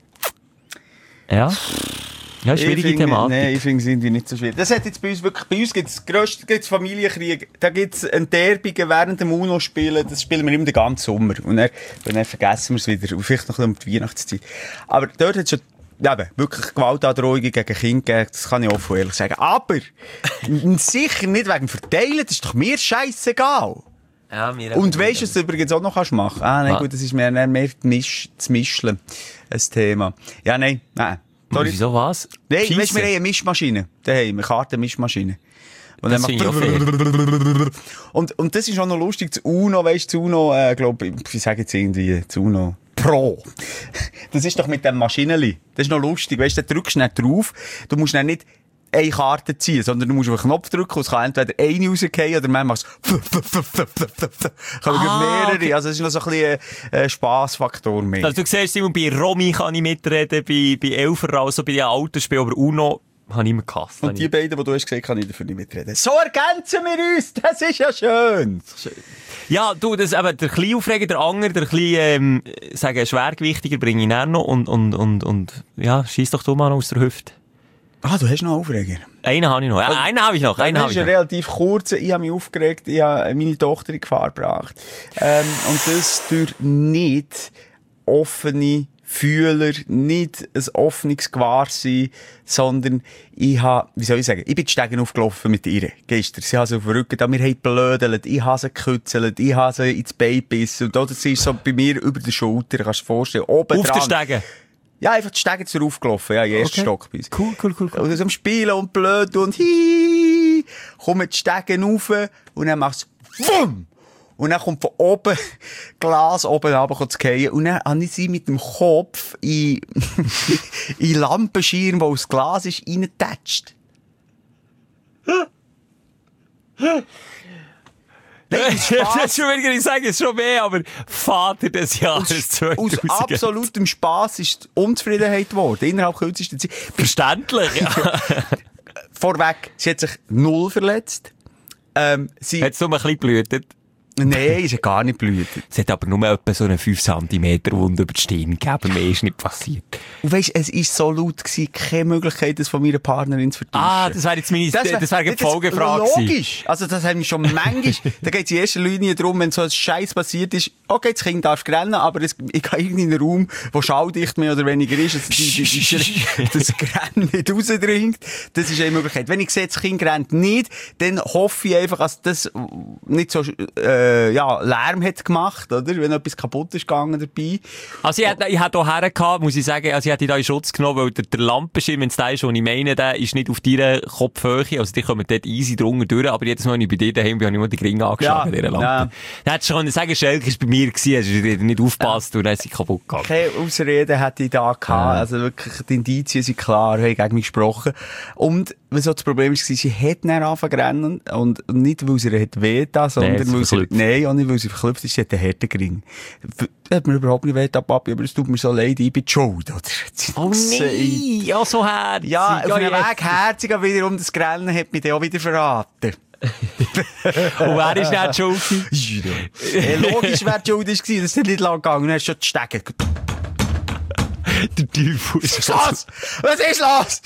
Ja. Ja, schwierige finde, Thematik. Nein, ich finde es irgendwie nicht so schwierig. Das hat jetzt bei uns wirklich, bei uns gibt es grösst, gibt's Familienkrieg, da gibt es Enterbungen während dem UNO-Spielen, das spielen wir immer den ganzen Sommer. Und dann, und dann vergessen wir es wieder, und vielleicht noch ein bisschen um die Weihnachtszeit. Aber dort hat es schon eben, wirklich Gewaltandrohungen gegen Kinder gegeben, das kann ich offen ehrlich sagen. Aber sicher nicht wegen Verteilen, das ist doch mir scheissegal. Ja, mir und weisst du, was du übrigens auch noch kannst machen? Ah, nein, ja. Gut, das ist mehr, mehr Misch, das Mischeln, ein Thema. Ja, nein, nein. Sorry. Wieso was? Nein, weisst, wir haben eine Mischmaschine. Da haben wir eine Kartenmischmaschine. Und das finde ich auch fair. Und, und das ist auch noch lustig, das UNO, weisst du, das UNO, äh, glaub, ich sage jetzt irgendwie, das UNO Pro. Das ist doch mit dem Maschinenli. Das ist noch lustig, weisst du, da drückst du nicht drauf, du musst dann nicht eine Karte ziehen, sondern du musst auf einen Knopf drücken, und es kann entweder eine rausgehen, oder man macht es kann ah, mehrere, okay. Also es ist noch so ein bisschen ein äh, Spassfaktor mehr. Also du siehst, Simon, bei Romy kann ich mitreden, bei, bei Elfer, also bei den alten Spielen, aber UNO habe ich immer gehasst. Und die beiden, die du hast gesagt, kann ich dafür nicht mitreden. So ergänzen wir uns, das ist ja schön. Ja, du, das eben, der kleine Aufreger, der andere, der kleine, ähm, sagen, schwergewichtiger bringe ich dann noch und, und, und, und, ja, schieß doch du mal aus der Hüfte. Ah, du hast noch einen Aufreger? Einen habe ich noch, ja, einen habe ich noch, einen habe ich noch. Das ist relativ kurz, ich habe mich aufgeregt, ich habe meine Tochter in Gefahr gebracht. Ähm, und das durch nicht offene Fühler, nicht ein offenes Gewahrsein, sondern ich habe, wie soll ich sagen, ich bin die Stegen aufgelaufen mit ihr, gestern. Sie haben sie auf den Rücken, da wir haben blödelt, ich habe sie gekützelt, ich habe sie ins Bein gebissen, und das ist so bei mir über der Schulter, kannst du dir vorstellen, oben auf dran. Auf der Stegen? Ja, einfach die Stegen zu aufgelaufen, ja, in den ersten Okay. Stock bei uns. Cool, cool, cool, cool. Und so am Spielen und blöd und hi, kommen die Stegen rauf und dann machst du wumm! Und dann kommt von oben Glas oben runter zu fallen. Und dann habe ich sie mit dem Kopf in, in Lampenschirm, wo aus Glas ist, reingetatscht. Nein, das schon wieder, ich sage es schon mehr, aber Vater des Jahres Aus zweitausend. absolutem Spass ist Unzufriedenheit geworden, innerhalb kürzester Zeit. Verständlich, ja. Vorweg, sie hat sich null verletzt. Ähm, sie... Hat es nur ein bisschen geblutet? Nein, ist ja gar nicht blüht. Es hat aber nur etwa so eine fünf Zentimeter Wunde über die Stirn gegeben. Mehr ist nicht passiert. Und weisst, es war so laut gewesen, keine Möglichkeit, das von meiner Partnerin zu vertuschen. Ah, das wäre jetzt meine, das wäre wär eine Folgefrage gewesen. gewesen. Logisch. Also, das haben wir schon manchmal, da geht es in erster Linie darum, wenn so ein Scheiß passiert ist, okay, das Kind darf rennen, aber es, ich gehe irgendwie in einen Raum, wo schalldicht mehr oder weniger ist, dass das Rennen nicht rausdringt. Das ist eine Möglichkeit. Wenn ich sehe, das Kind rennt nicht, dann hoffe ich einfach, dass das nicht so, äh, ja, Lärm hat gemacht, oder? Wenn etwas kaputt ist gegangen dabei. Also, ich hätte, ich hätte auch hergehabt, muss ich sagen, also, ich hätte da in Schutz genommen, weil der, der Lampenschirm, wenn es der ist, und ich meine, der ist nicht auf deiner Kopfhöhe, also, die kommen dort easy drunter durch, aber jedes Mal, wenn ich bei dir daheim bin, habe ich immer die Ringe angeschlagen, Ja, dieser Lampe. ja. Dann hättest du schon sagen, Schelke ist bei mir gewesen, hast du nicht aufgepasst und dann ist sie kaputt gegangen. Keine Ausrede hätte ich da gehabt. Also wirklich, die Indizien sind klar, haben gegen mich gesprochen. Und, was so das Problem war, sie hat dann angefangen zu rennen. Und nicht, weil sie hat weh da, sondern Nee, weil sie, verklüpft. nein, auch nicht, weil sie verklüpft ist, sie hat einen Härtengring. Das hat mir überhaupt nicht weh da, Papi, aber es tut mir so leid, ich bin die schuld, oder? Oh nein, ja, so herzig. Ja, auf einem jetzt. Weg herzig, aber wiederum das Grennen hat mich dann auch wieder verraten. Und wer ist nicht schuld gewesen? Ja, logisch, wer die schuld ist, das ist nicht lang gegangen, dann hast du schon die Stege. Der Teufel. Was ist los? Was ist los?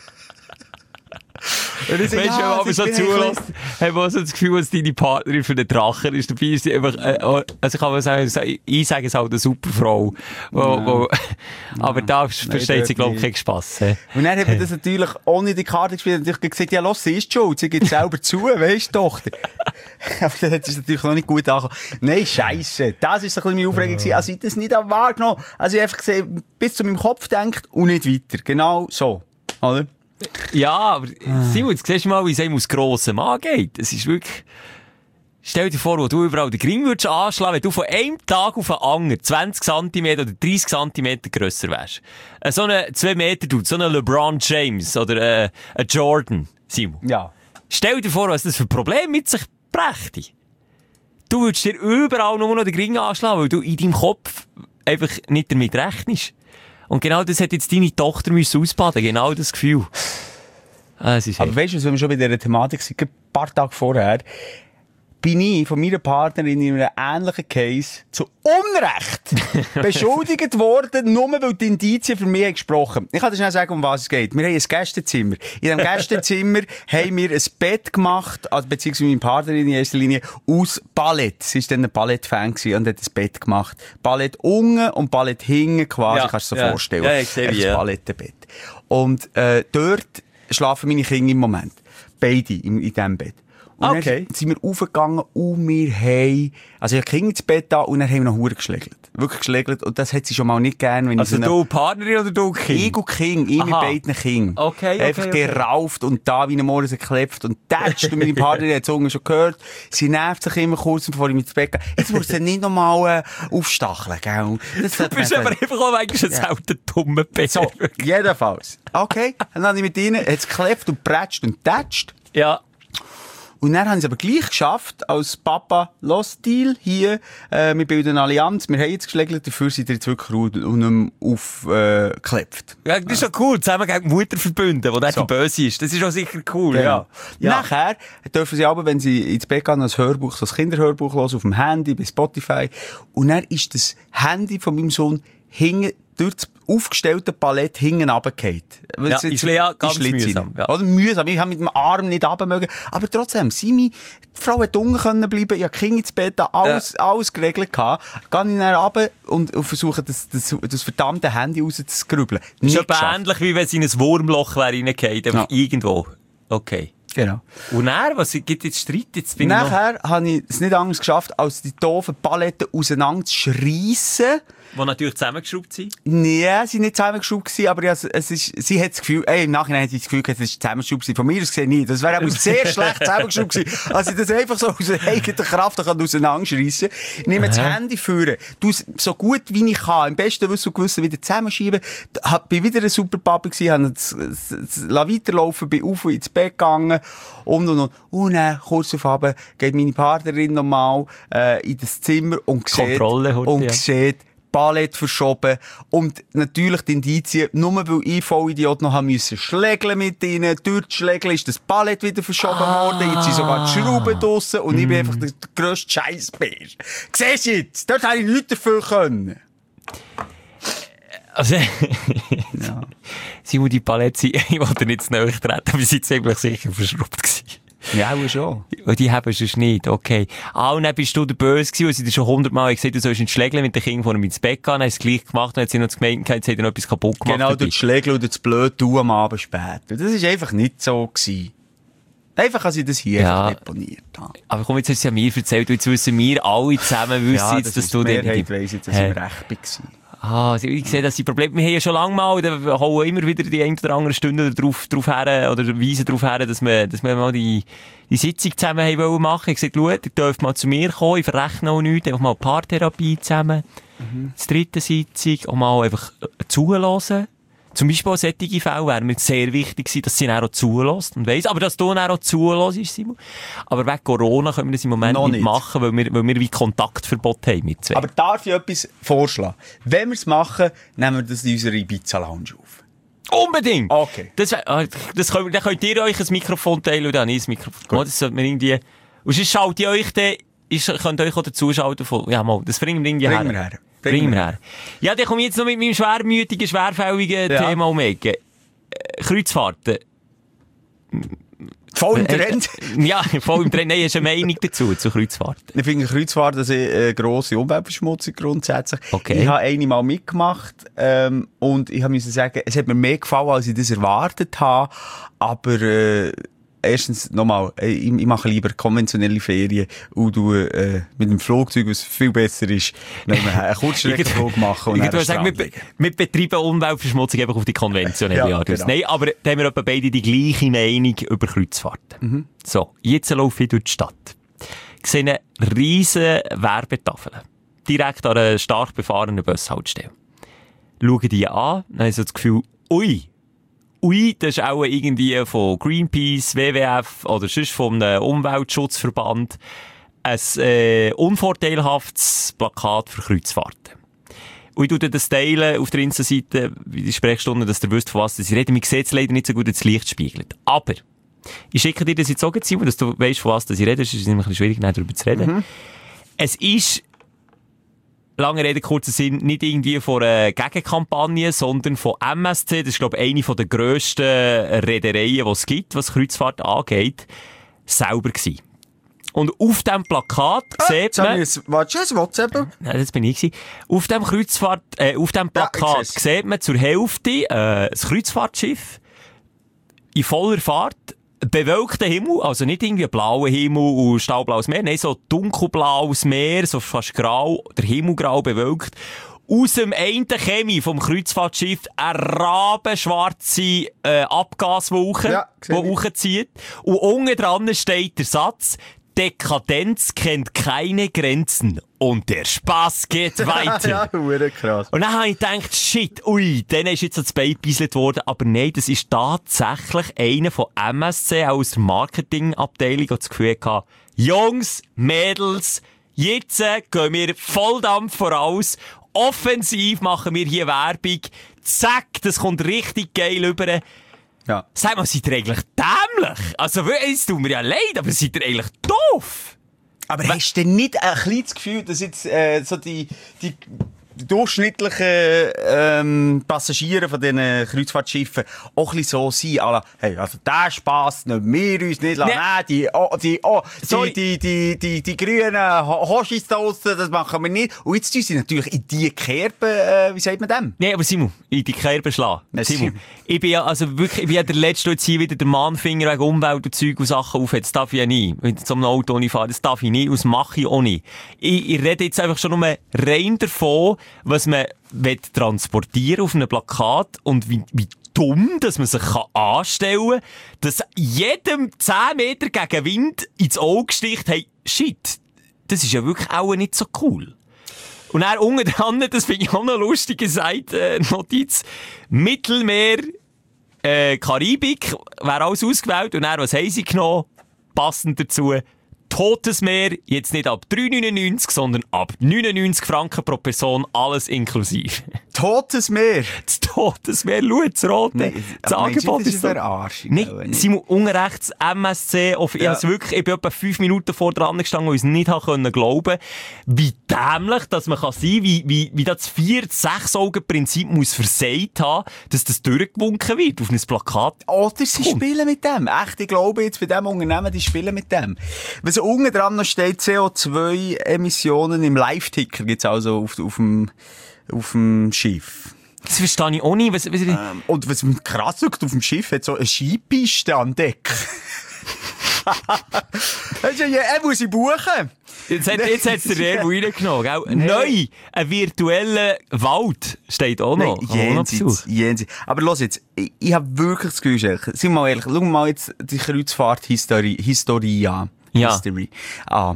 Und ich Weißt du, wenn man aber so zulässt, hat man so das Gefühl, dass deine Partnerin für den Drachen ist. Dabei ist sie einfach, äh, also kann man sagen, ich sage es halt eine super Frau. Wo, wo, aber da versteht sie, glaube ich, keinen Spass. He. Und dann hat man das natürlich ohne die Karte gespielt und natürlich gesagt, ja, los, sie ist schuld, sie gibt selber zu, weisst du, Tochter. Aber dann hat es natürlich noch nicht gut angekommen. Nein, scheisse. Das war so ein bisschen meine Aufregung gewesen. Also ich das nicht wahrgenommen. Also ich habe einfach gesehen, bis zu meinem Kopf denkt und nicht weiter. Genau so. Oder? Ja, aber Simon, jetzt siehst du mal, wie es einem aus grossem angeht. Es ist wirklich... Stell dir vor, wo du überall den Ring würdest anschlagen, wenn du von einem Tag auf den anderen zwanzig Zentimeter oder dreißig Zentimeter grösser wärst. Äh, so eine zwei Meter Dude, so eine LeBron James oder äh, ein Jordan, Simon. Ja. Stell dir vor, was das für ein Problem mit sich brächte. Du würdest dir überall nur noch den Ring anschlagen, weil du in deinem Kopf einfach nicht damit rechnest. Und genau das hat jetzt deine Tochter müssen ausbaden, genau das Gefühl. Ah, es ist Aber weißt du, wenn wir schon bei dieser Thematik sind, ein paar Tage vorher, bin ich von meiner Partnerin in einem ähnlichen Case zu Unrecht beschuldigt worden, nur weil die Indizien für mich haben gesprochen. Ich kann dir schnell sagen, um was es geht. Wir haben ein Gästezimmer. In diesem Gästezimmer haben wir ein Bett gemacht, also beziehungsweise meine Partnerin in erster Linie, aus Ballett. Sie war dann ein Ballett-Fan und hat ein Bett gemacht. Ballett unten und Ballett hinten quasi, Ja, kannst du dir ja. so vorstellen. Ja, ich sehe, Ein wie, ja. Ballettbett. Und äh, dort schlafen meine Kinder im Moment. Beide in, in diesem Bett. Und Okay. dann sind wir raufgegangen und wir haben, also ich habe Kinder ins Bett da und dann haben wir noch Hure geschlägelt. Wirklich geschlägelt. Und das hat sie schon mal nicht gern, wenn Also ich so du Partnerin oder du Kind? Ich und King, ich mit Aha. beiden Kindern. Okay, okay, Einfach okay. gerauft und da wie ein Morgen geklebt und tätscht. Und meine Partnerin hat es unten schon gehört. Sie nervt sich immer kurz, bevor ich mit ins Bett gehe. Jetzt muss sie nicht nochmal äh, aufstacheln, gell? Das Du bist aber einfach auch eigentlich ein selten dummer Bär. so, jedenfalls. Okay, dann habe ich mit ihnen, hat es geklebt und prätscht und tätscht. Ja. Und Und dann haben sie aber gleich geschafft, als Papa-Los-Deal hier, äh, wir bilden eine Allianz, wir haben jetzt geschlägelt, dafür sind ihr jetzt wirklich ruhig und nicht mehr aufgeklebt. Ja, das ist ja cool, zusammen gegen die Mutter verbunden, die So. die böse ist. Das ist auch sicher cool, Genau. ja. ja. Nachher dürfen sie aber, wenn sie ins Bett gehen, ein Hörbuch, so ein Kinderhörbuch hören, auf dem Handy, bei Spotify. Und dann ist das Handy von meinem Sohn hinten, durch das aufgestellte Palett hinten runtergefallen. Weil Ja, es jetzt- ist ja die ganz Schlitze mühsam, rein. ja. Oder mühsam. Ich habe mit dem Arm nicht runter mögen. Aber trotzdem, Simi, die Frau hat unten können bleiben, ich habe die Kinder ins Bett, alles, ja. alles geregelt gehabt. Gehe ich dann runter und, und versuche, das, das, das verdammte Handy rauszugrübeln. Das ist Nicht etwa geschafft. ähnlich, wie wenn sie in ein Wurmloch wäre reingefallen, einfach Ja. irgendwo. Okay. Genau. Und dann, was gibt jetzt Streit? Jetzt bin ich noch... Nachher habe ich es nicht anders geschafft, als die doofen Paletten auseinander zu schreissen. Die natürlich zusammengeschraubt sind. Nee, sie waren nicht zusammengeschraubt gewesen, aber ja, es ist, sie hat das Gefühl, ey, im Nachhinein hat sie das Gefühl, es ist zusammengeschraubt gewesen. Von mir aus gesehen nicht. Das wäre aber sehr schlecht zusammengeschraubt gewesen. Also ich das einfach so aus eigener Kraft auseinanderschreissen. Ich nehme das Handy führen, tu es so gut wie ich kann, im besten Wissen und Gewissen wieder zusammenschieben. Hab, bin wieder ein super Papa gewesen, habe es, es, es, es weiterlaufen, bin auf und ins Bett gegangen und und und. Und dann, kurz auf Abend, geht meine Partnerin nochmal äh, in das Zimmer und sieht, Kontrolle holt, und ja. sieht, Palett verschoben. Und natürlich die Indizien, nur weil ich Vollidiot noch haben müssen schlägeln mit ihnen. Durch die Schlägeln ist das Palett wieder verschoben worden. Jetzt sind sogar die Schrauben draussen und ich bin einfach der, der grösste Scheissbär. Siehst du jetzt? Dort hätte ich nichts dafür können. Also, Ja. Simon, die Palette, ich wollte nicht zu nahe treten, aber sie sind ziemlich sicher verschraubt gewesen. Ja, auch schon. Und die haben es nicht, okay. Ah, und dann bist du der Böse gewesen, und sie dir schon hundertmal gesagt, du sollst ins Schlägeln mit den Kindern vor ihm ins Bett gehen, dann hast du es gleich gemacht, und jetzt sind noch gemeint, jetzt hat er noch etwas kaputt gemacht. Genau, dabei. durch die Schlägel und durch das blöde Tun am Abend später. Das war einfach nicht so gewesen. Einfach, als ich das hier Ja. einfach deponiert habe. Aber komm, jetzt hast du es ja mir erzählt, und jetzt wissen wir alle zusammen, wissen Ja, jetzt, das dass ist du die dort Mehrheit weiss jetzt, dass Hä? ich recht war. Ah, ich sehe, dass die Probleme, wir haben ja schon lange mal, da hauen immer wieder die ein oder andere Stunde drauf, drauf her, oder weisen drauf her, dass wir, dass wir mal die, die Sitzung zusammen haben wollen machen. Ich gesagt, schaut, ihr dürft mal zu mir kommen, ich verrechne auch nichts, einfach mal Paartherapie zusammen. Mhm. Die dritte Sitzung, auch mal einfach zuhören. Zum Beispiel auch solche Fälle wäre mir sehr wichtig gewesen, dass sie dann auch zulässt und weiss, aber dass du dann auch zulässt, Simon. Aber wegen Corona können wir das im Moment Noch nicht, nicht. machen, weil wir, weil wir wie Kontaktverbot haben mit zwei. Aber darf ich etwas vorschlagen? Wenn wir es machen, nehmen wir das in unserer Ibiza-Lounge auf. Unbedingt! Okay. Das, wär- ah, das könnt, dann könnt ihr euch ein Mikrofon teilen und dann ich ein Mikrofon. Oh, das sollte man irgendwie... Und sonst schaut ihr euch dann... Ist, könnt ihr euch auch dazuschalten von... Ja, mal, das bringen wir irgendwie Bringen her. wir her. Bringen wir her. Ja, dann komme ich jetzt noch mit meinem schwermütigen, schwerfälligen Ja. Thema um die Ecke. Äh, Kreuzfahrten. Voll im Äh, Trend. äh, Ja, voll im Trend. Nein, hast du eine Meinung dazu, zu Kreuzfahrten? Ich finde Kreuzfahrt eine grosse Umweltverschmutzung grundsätzlich. Okay. Ich habe eine Mal mitgemacht ähm, und ich musste sagen, es hat mir mehr gefallen, als ich das erwartet habe. Aber äh, erstens nochmal, äh, ich, ich mache lieber konventionelle Ferien und du äh, mit dem Flugzeug, was viel besser ist, wenn wir einen Kurzstreckenflug machen und Ich dann würde sagen, wir, Strand be- wir betreiben Umweltverschmutzung einfach auf die konventionelle Ja, Art. genau. Nein, aber da haben wir etwa beide die gleiche Meinung über Kreuzfahrten. Mhm. So, jetzt laufe ich durch die Stadt. Ich sehe eine riesen Werbetafel. Direkt an einer stark befahrenen Bushaltestelle. Schaue die an, dann habe ich so das Gefühl, ui, ui, das ist auch irgendwie von Greenpeace, W W F oder sonst vom Umweltschutzverband ein äh, unvorteilhaftes Plakat für Kreuzfahrten. Und ich tue dir das teilen auf der Insta-Seite, wie die Sprechstunde, dass ihr wisst, von was ich rede. Man sieht es leider nicht so gut ins Licht spiegelt. Aber ich schicke dir das jetzt auch, Simon, dass du weißt, von was ich rede. Es ist nämlich ein bisschen schwierig, darüber zu reden. Mhm. Es ist, lange Rede, kurzer Sinn, nicht irgendwie von einer Gegenkampagne, sondern von M S C. Das ist, glaube ich, eine der grössten Reedereien, die es gibt, was Kreuzfahrt angeht, selber gewesen. Und auf diesem Plakat sieht man... Warte, das WhatsApp? Nein, das bin ich gewesen. Auf dem Kreuzfahrt, äh, auf dem Plakat Ja, sieht man zur Hälfte, äh, das Kreuzfahrtschiff in voller Fahrt, bewölkter Himmel, also nicht irgendwie blauer Himmel und stahlblaues Meer, nein, so dunkelblaues Meer, so fast grau, der Himmel grau bewölkt. Aus dem einen Chemie vom Kreuzfahrtschiff eine rabenschwarze äh, Abgaswolke, Ja, die hochzieht. Und unten dran steht der Satz, Dekadenz kennt keine Grenzen und der Spass geht weiter. Ja, ja, krass. Und dann habe ich gedacht, shit, ui, dann ist jetzt das Bein gebeiselt worden. Aber nein, das ist tatsächlich einer von M S C aus der Marketingabteilung, der das Gefühl hatte, Jungs, Mädels, jetzt gehen wir Volldampf voraus. Offensiv machen wir hier Werbung. Zack, das kommt richtig geil rüber. Ja. Sag mal, seid ihr eigentlich dämlich? Also, es tut mir ja leid, aber seid ihr eigentlich doof? Aber We- hast du denn nicht ein kleines Gefühl, dass jetzt äh, so die, die, die durchschnittlichen ähm, Passagiere von diesen Kreuzfahrtschiffen auch ein bisschen so sind? Alla, hey, also der Spass nehmen wir uns nicht lassen. Nee. Nein, die, oh, die, oh, Sorry. die, die, die, die, die grünen Ho- Hoschis da draussen, das machen wir nicht. Und jetzt tun sie natürlich in die Kerbe, äh, wie sagt man dem? Nee, aber Simon, in die Kerbe schlagen. Merci. Simon, ich bin ja, also wirklich, ich bin ja der Letzte, der jetzt hier wieder der Mahnfinger wegen Umwelt und Zeug und Sachen aufhört. Das darf ich ja nicht. Wenn ich zum Auto nicht fahre, das darf ich nicht und das mache ich auch nicht. Ich, ich rede jetzt einfach schon nur rein davon, was man will transportieren auf einem Plakat und wie, wie dumm, dass man sich kann anstellen kann, dass jedem zehn Meter gegen Wind ins Auge sticht, hey, shit, das ist ja wirklich auch nicht so cool. Und dann unten dran, das finde ich auch noch lustige Seite-Notiz, Mittelmeer, äh, Karibik, wäre alles ausgewählt und dann, was haben sie genommen? Passend dazu, Totes Meer, jetzt nicht ab drei neunundneunzig, sondern ab neunundneunzig Franken pro Person, alles inklusive. Totes Meer. Das Totes Meer, schau, das Rote. Nee, das aber meinst du, Angebot das ist ist so... Verarschung, Nicht, oder nicht? Simon, unten rechts M S C, auf, ich, Ja. hab's wirklich, ich bin etwa fünf Minuten vor dran gestanden, weil ich es nicht haben können glauben, wie dämlich, dass man kann sein, wie, wie, wie das Vier-Sechs-Augen-Prinzip muss versagt haben, dass das durchgewunken wird auf ein Plakat. Oder sie Komm. spielen mit dem. Echt, ich glaube jetzt bei diesem Unternehmen, die spielen mit dem. Was unten dran noch steht, C O zwei Emissionen im Live-Ticker gibt's also auf, auf, dem, auf dem Schiff. Das verstehe ich auch nicht. Was, was, Ähm, und was mich krass schaut, auf dem Schiff hat so eine Skipiste an Deck. Also, ja, er muss ich buchen. Jetzt hat jetzt hat's der Revo reingenommen, gell? Neu, ein virtueller Wald steht auch noch. Kann man auch noch jenseits, besuchen. jenseits. Aber los jetzt, ich, ich habe wirklich das Gefühl, Schelke, sind wir mal ehrlich, schau mal jetzt die Kreuzfahrt-Historie Historie an. Ja. History. Ah.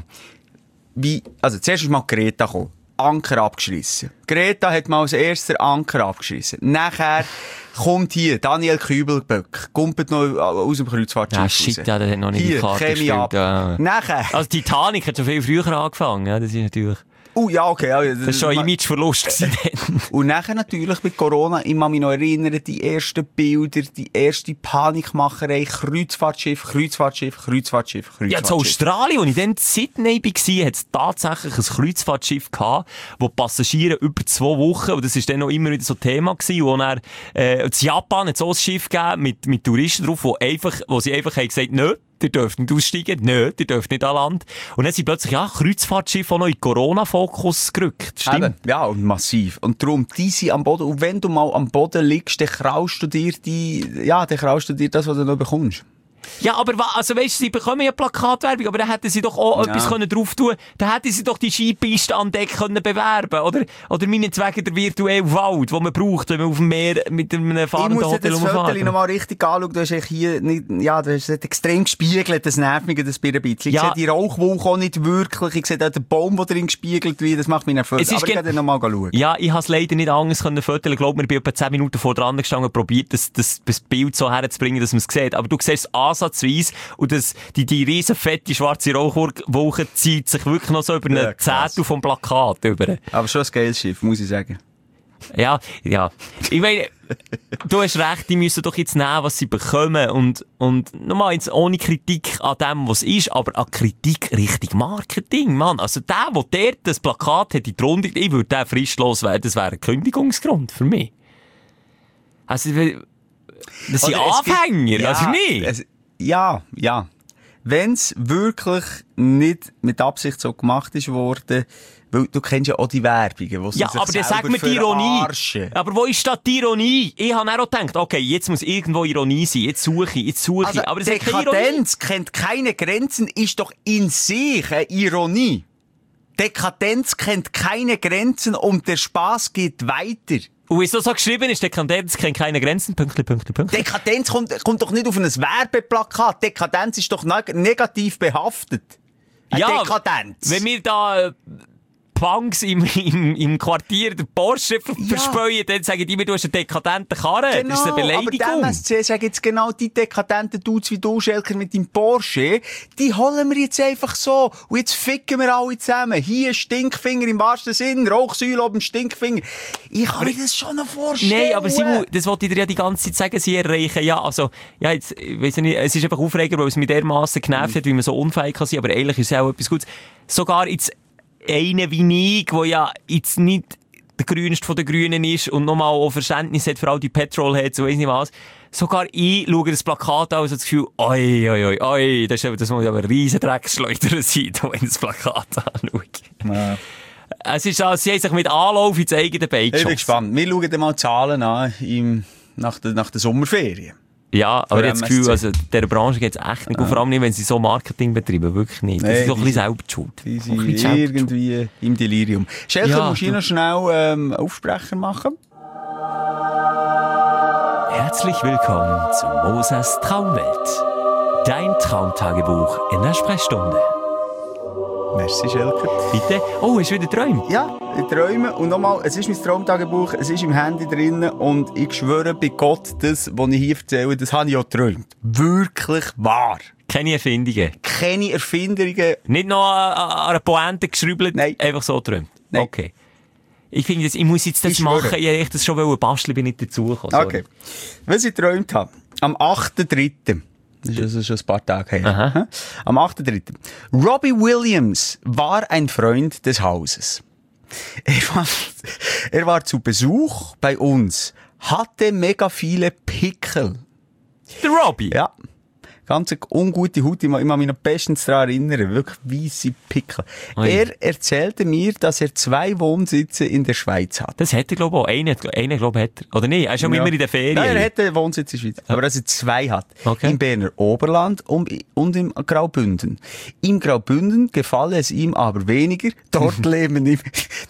Wie, also zuerst ist mal Greta gekommen. Anker abgeschissen. Greta hat mal als erster Anker abgeschissen. Nachher kommt hier Daniel Kübelböck, kumpelt noch aus dem Kreuzfahrtschiff Ja, shit, raus. ja, der hat noch nicht die Hier, Karte Chemie gespielt. ab. Ja. Nachher, Also Titanic hat schon viel früher angefangen, ja, das ist natürlich... oh ja, okay. Ja, Das war schon ein ma- Imageverlust gewesen dann. Und nachher natürlich mit Corona, ich kann mich noch erinnern, die ersten Bilder, die erste Panikmacherei, Kreuzfahrtschiff, Kreuzfahrtschiff, Kreuzfahrtschiff, Kreuzfahrtschiff. Ja, in Australien, als ich dann in Sydney war, hat es tatsächlich ein Kreuzfahrtschiff gehabt, wo die Passagiere über zwei Wochen, und das war dann noch immer wieder so ein Thema gewesen, wo dann, äh, in Japan hat es auch ein Schiff gegeben mit, mit Touristen drauf, wo einfach, wo sie einfach haben gesagt, nö, ihr dürft nicht aussteigen, nö, ihr dürft nicht an Land. Und dann sind plötzlich, ja, Kreuzfahrtschiffe auch noch in den Corona-Fokus gerückt. Stimmt. Eben, ja, und massiv. Und darum, die sind am Boden. Und wenn du mal am Boden liegst, dann kraust du dir die, ja, dann kraust du dir das, was du noch bekommst. Ja, aber wa- also weißt du, sie bekommen ja Plakatwerbung, aber dann hätten sie doch auch Ja. etwas können drauf tun. Dann hätten sie doch die Skipiste an Deck können bewerben, oder? Oder meinetwegen der virtuelle Wald, den man braucht, wenn man auf dem Meer mit einem Ich fahrenden muss dir Hotel das Foto rumfährt. noch mal richtig anschauen. Du hast eigentlich hier nicht, ja, du hast es extrem gespiegelt, das nervt mich das Bier ein bisschen. Ich Ja. sehe die Rauchwolke auch nicht wirklich. Ich sehe auch den Baum, der drin gespiegelt wird. Das macht mich nervös. Es ist Aber ich gen- kann dann noch mal schauen. Ja, ich habe es leider nicht anders können fotografieren. Ich glaube, wir bin etwa zehn Minuten vor dran gestanden und probiert, das, das, das Bild so herzubringen, dass man es sieht. Aber du siehst es ansatzweise und das, die, die riesen fette schwarze Rauchwolke zieht sich wirklich noch so über Ja, eine krass. Zehntel vom Plakat über. Aber schon ein geiles Schiff, muss ich sagen. Ja, ja. Ich meine, du hast recht, die müssen doch jetzt nehmen, was sie bekommen. Und, und nochmal jetzt ohne Kritik an dem, was ist, aber an Kritik Richtung Marketing, Mann. Also der, der dort das Plakat hat in die Runde, ich würde den fristlos werden, das wäre ein Kündigungsgrund für mich. Also, das sind Oder es gibt- Anfänger, ja, also nicht. Es, ja, ja. Wenn es wirklich nicht mit Absicht so gemacht ist worden, weil du kennst ja auch die Werbungen, wo sie Ja, sich aber dann sag selber mir die Ironie. verarschen. Aber wo ist da die Ironie? Ich habe auch gedacht, okay, jetzt muss irgendwo Ironie sein, jetzt suche ich, jetzt suche Also, ich. Aber es hat keine Ironie. Dekadenz kennt keine Grenzen, ist doch in sich eine Ironie. Dekadenz kennt keine Grenzen und der Spaß geht weiter. Und wieso so geschrieben ist, Dekadenz kennt keine Grenzen, Pünktli, Pünktli, Pünktli. Dekadenz kommt, kommt doch nicht auf ein Werbeplakat. Dekadenz ist doch neg- negativ behaftet. Eine Ja, Dekadenz. wenn wir da äh, Punks im, im, im Quartier der Porsche ver Ja. verspäuen, dann sagen die mir, du hast einen dekadenten Karren. Genau, das ist eine aber die Beleidigung. M S C sagen jetzt genau die dekadenten Dudes wie du, Schelker, mit deinem Porsche, die holen wir jetzt einfach so. Und jetzt ficken wir alle zusammen. Hier Stinkfinger im wahrsten Sinn, Rauchsäule oben Stinkfinger. Ich kann mir das schon noch vorstellen. Nein, aber Simon, das wollte ich dir ja die ganze Zeit sagen, sie erreichen, ja, also, ja, jetzt, ich weiss nicht, es ist einfach aufregend, weil es mich dermassen genervt hat, wie man so unfähig kann sein, aber eigentlich ist es auch etwas Gutes. Sogar jetzt einer wie ich, der ja jetzt nicht der grünste von den Grünen ist und nochmal auch Verständnis hat für all die Petrolheads und weiss nicht was, sogar ich schaue das Plakat an und habe das Gefühl, oi, oi, oi, oi, das, ist, das muss aber ein riesen Drecksschleuder sein, wenn ich das Plakat anschaue. Ja. Es ist, als sie haben sich mit Anlauf ins eigene Bein Ich bin geschossen. gespannt. Wir schauen dann mal die Zahlen an im, nach, der, nach der Sommerferien. Ja, aber Für jetzt das M S C. Gefühl, also der Branche geht es echt nicht gut, vor allem nicht, wenn sie so Marketing betreiben, wirklich nicht. Das Nee, ist doch ein die bisschen selber die Schuld. Die Ein sind bisschen selber die Schuld. irgendwie im Delirium. Schelker, Ja, musst du du- noch schnell ähm, Aufsprecher machen? Herzlich willkommen zu Moses Traumwelt. Dein Traumtagebuch in der Sprechstunde. Merci, Schelker. Bitte? Oh, hast du wieder geträumt? Ja, ich träume. Und nochmal, es ist mein Traumtagebuch, es ist im Handy drin und ich schwöre bei Gott, das, was ich hier erzähle, das habe ich auch geträumt. Wirklich wahr. Keine Erfindungen. Keine Erfindungen. Nicht noch an, an einer Pointe geschrübelt, Nein. einfach so geträumt? Nein. Okay. Ich finde, das- ich muss jetzt das Ich schwöre. machen. Ich hätte das schon wollen basteln, bin nicht dazugekommen. sorry. Okay. Was ich geträumt habe, am achten dritten Das ist also schon ein paar Tage her. Aha. Am achten dritten Robbie Williams war ein Freund des Hauses. Er war, er war zu Besuch bei uns, hatte mega viele Pickel. Der Robbie? Ja. Ganz eine ungute Haut, ich kann mich noch bestens daran erinnern. Wirklich weisse Pickel. Ui. Er erzählte mir, dass er zwei Wohnsitze in der Schweiz hat. Das hätte er, glaube ich, auch. Einen, einen glaube ich, hat er. Oder nicht? Er ist schon immer in der Ferien. Nein, er hat einen Wohnsitz in der Schweiz. Aber dass er zwei hat. Okay. Im Berner Oberland und, und im Graubünden. Im Graubünden gefalle es ihm aber weniger. Dort leben, im,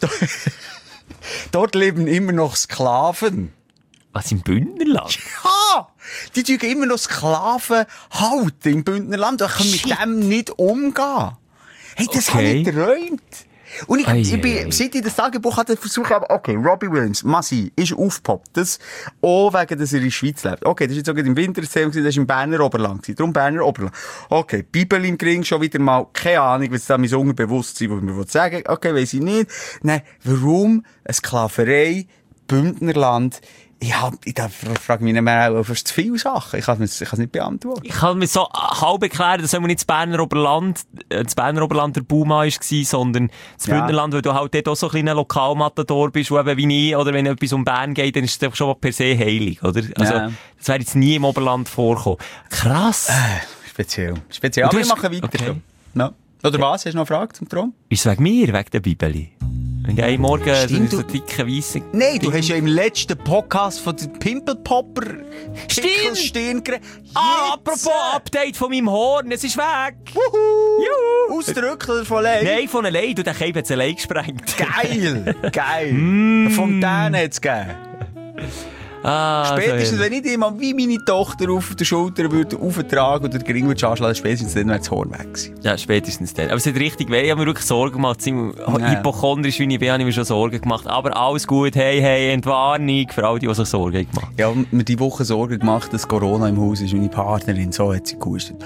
dort leben immer noch Sklaven. Was, im Bündnerland? Ha! Die tun immer noch Sklaven halten im Bündnerland. Ich kann mit Shit. dem nicht umgehen. Hey, das Okay. habe ich geträumt. Und ich, Ei, ich ei, bin, ei. seit ich das Tagebuch hatte, versucht habe, okay, Robbie Williams, Massi, ist aufgepoppt. Das, auch wegen, dass er in der Schweiz lebt. Okay, das ist jetzt sogar im Winterzählung, das war im Berner Oberland. Darum Berner Oberland. Okay, Bibel im Gring, schon wieder mal, keine Ahnung, was da mein Unterbewusstsein, was mir sagen will. Okay, weiss ich nicht. Nein, warum eine Sklaverei, Bündnerland? Ich, hab, ich da frage mich nicht mehr, auch fast zu viele Sachen. Ich kann es ich kann's nicht beantworten. Ich kann mir so halb erklären, dass es nicht das Berner Oberland, äh, das Berner Oberland der Buma war, sondern das Ja. Bündnerland, weil du halt dort auch so ein kleiner Lokalmatador bist, wo eben wie ich, oder wenn etwas um Bern geht, dann ist es doch schon mal per se heilig, oder? Also, Ja. das wäre jetzt nie im Oberland vorkommen. Krass! Speziell. Speziell. Und Aber du wir hast- machen weiter. okay. schon. Ja. Oder was? Hast du noch eine Frage zum Traum? Ist es wegen mir, wegen der Bibeli? Wenn ich einen Morgen so, Stimmt, so du- dicke, weisse... Nein, du hast ja im letzten Podcast von der Pimpelpopper Stimmt. Stirn geredet. Ah, apropos Update von meinem Horn, es ist weg! Juhu! Ausdrücken von allein. Nein, von allein, du, der Cape hat es allein gesprengt. Geil! Geil! Mm. Fontäne hat es gegeben. Ah, Spätestens, so, wenn ich dir mal wie meine Tochter auf der Schulter würde auftragen oder den Gring würde anschlagen, spätestens dann wäre das Horn weg gewesen. ja, spätestens dann. Aber es hat richtig weh. Ich habe mir wirklich Sorgen gemacht. Ziemlich Ja. hypochondrisch wie ich bin, habe ich mir schon Sorgen gemacht. Aber alles gut. Hey, hey, Entwarnung für all die, die sich Sorgen gemacht haben. Ja, und mir die Woche Sorgen gemacht, dass Corona im Haus ist. Meine Partnerin, so hat sie gehustet.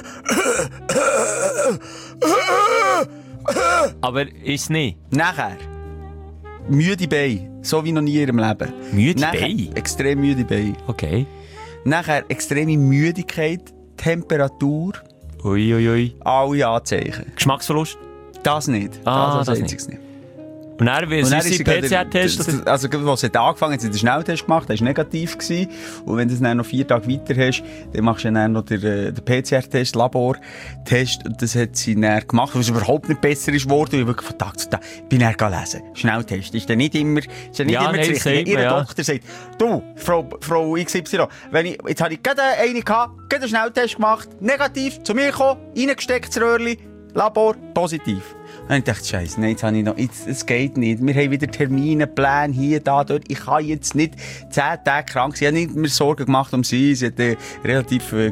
Aber ist es nicht. Nachher, müde Beine. So wie noch nie in ihrem Leben. Müde Nachher, Beine? Extrem müde Beine. Okay. Nachher extreme Müdigkeit, Temperatur, Ui, ui, ui. alle Anzeichen. Geschmacksverlust? Das nicht. Ah, das das als einziges nicht. Und dann, wie Und dann ist ist sie sie P C R-Test? gerade- das- Also, als sie angefangen hat, hat sie den Schnelltest gemacht, der war negativ gewesen. Und wenn du es dann noch vier Tage weiter hast, dann machst du dann noch den, äh, den P C R-Test, Labor-Test. Und das hat sie dann gemacht, weil es überhaupt nicht besser ist geworden. Und ich wirklich von Tag zu Tag bin dann gelesen. Schnelltest ist dann nicht immer, ist dann nicht Ja, immer nein, das das Richtige. sagt man, Ihr ja. Doktor sagt, du, Frau, Frau X Y, wenn ich, jetzt habe ich gerade eine gehabt, gerade einen Schnelltest gemacht, negativ, zu mir gekommen, reingesteckt, das Röhrchen, Labor, positiv. Und ich dachte, Scheiße, nein, jetzt habe ich noch, jetzt, es geht nicht. Wir haben wieder Termine, Pläne, hier, da, dort. Ich kann jetzt nicht zehn Tage krank sein. Ich habe nicht mehr Sorgen gemacht um sie. Sie hat äh, relativ, äh,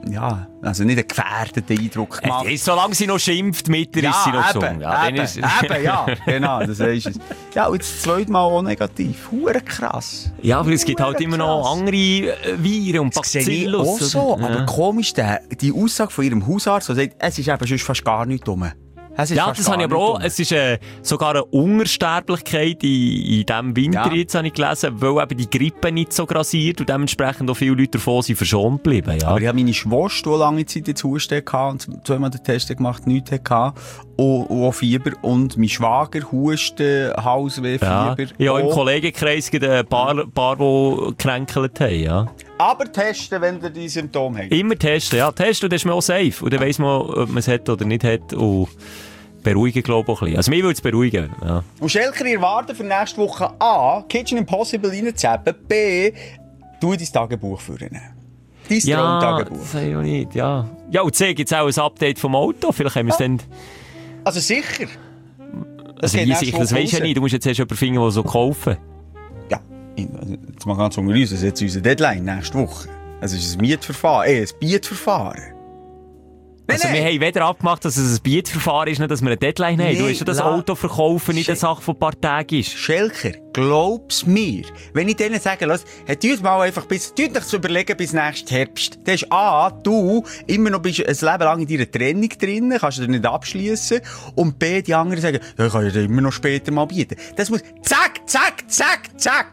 ja, also nicht einen gefährdeten Eindruck gemacht. Äh, solange sie noch schimpft, mit ihr ja, ist sie noch eben, gesungen. Ja, eben, ist... eben, ja, genau, das ist es. Ja, und das zweite Mal auch negativ. Hure krass. Ja, aber es gibt halt immer noch krass. andere äh, Viren und Das sehe ich auch Bacillus. so, Ja. aber komisch, der, die Aussage von ihrem Hausarzt, der sagt, es ist eben sonst fast gar nichts rum. Es ist Ja, fast das gar habe ich aber nichts auch. rum. Es ist äh, sogar eine Unsterblichkeit in, in diesem Winter, Ja. jetzt habe ich gelesen, weil eben die Grippe nicht so grassiert und dementsprechend auch viele Leute davon sind verschont geblieben. Ja. Aber ich habe meine Schwester, die lange Zeit jetzt Husten hatte und zweimal den Test gemacht, nichts hatte, und, und auch Fieber. Und mein Schwager, Husten, Halsweh, ja. Fieber. Ja, auch im auch. Kollegenkreis gibt es ein paar, paar die gekränkelt haben. Ja. Aber testen, wenn ihr die Symptome habt. Immer testen, ja. Testen, und dann ist man auch safe. Und dann weiss man, ob man es hat oder nicht hat. Und beruhigen, glaube ich, auch ein bisschen. Also mich würde es beruhigen. Ja. Und Schelker, ihr wartet für nächste Woche A, Kitchen Impossible reinzuzappen, B, du dein Tagebuch führen. Dein Ja, Traumtagebuch. das habe ich auch nicht, ja. Ja, und C, gibt es auch ein Update vom Auto. Vielleicht haben wir es dann... Also sicher. Also geht wie nächste sicher, das Woche weisst du ja raus. nicht. Du musst jetzt erst jemanden finden, der so kaufen. Ja, jetzt mal ganz unter uns, das ist jetzt unser Deadline nächste Woche. Es ist ein Mietverfahren, eh, ein Bietverfahren. Nein, Also wir nein. haben weder abgemacht, dass es ein Bietverfahren ist, nicht, dass wir eine Deadline haben. Nee, Du hast ja das la- Auto verkaufen, nicht Sch- eine Sache von ein paar Tagen ist. Schelker, glaub's mir. Wenn ich denen sage, lass, hey, tut mal einfach bis, tut euch zu überlegen bis nächsten Herbst. Dann ist A, du immer noch bist ein Leben lang in deiner Trennung drin, kannst du dir nicht abschliessen. Und B, die anderen sagen, ja, ich kann ja dann immer noch später mal bieten. Das muss, zack, zack, zack, zack.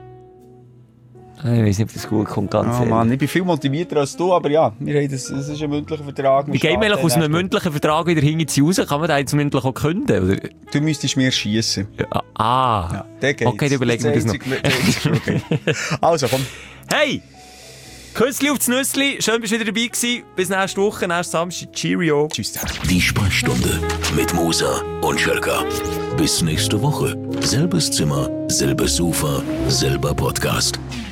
Ich weiß nicht, ob das gut kommt, ganz Oh Mann, ich bin viel motivierter als du, aber ja, wir haben das, das ist ein mündlicher Vertrag. Wie gehen wir eigentlich aus einem mündlichen Vertrag wieder hinten raus? Kann man da jetzt mündlich auch künden? Oder? Du müsstest mir schiessen. Ja, ah. Ja, der geht's. Okay, dann überlegen wir das noch. das noch. Okay. Also, komm. Hey! Küssli aufs Nüssli. Schön, bist du wieder dabei gewesen. Bis nächste Woche, nächsten Samstag. Cheerio. Tschüss. Die Sprechstunde mit Musa und Schelka. Bis nächste Woche. Selbes Zimmer, selbes Sofa, selber Podcast.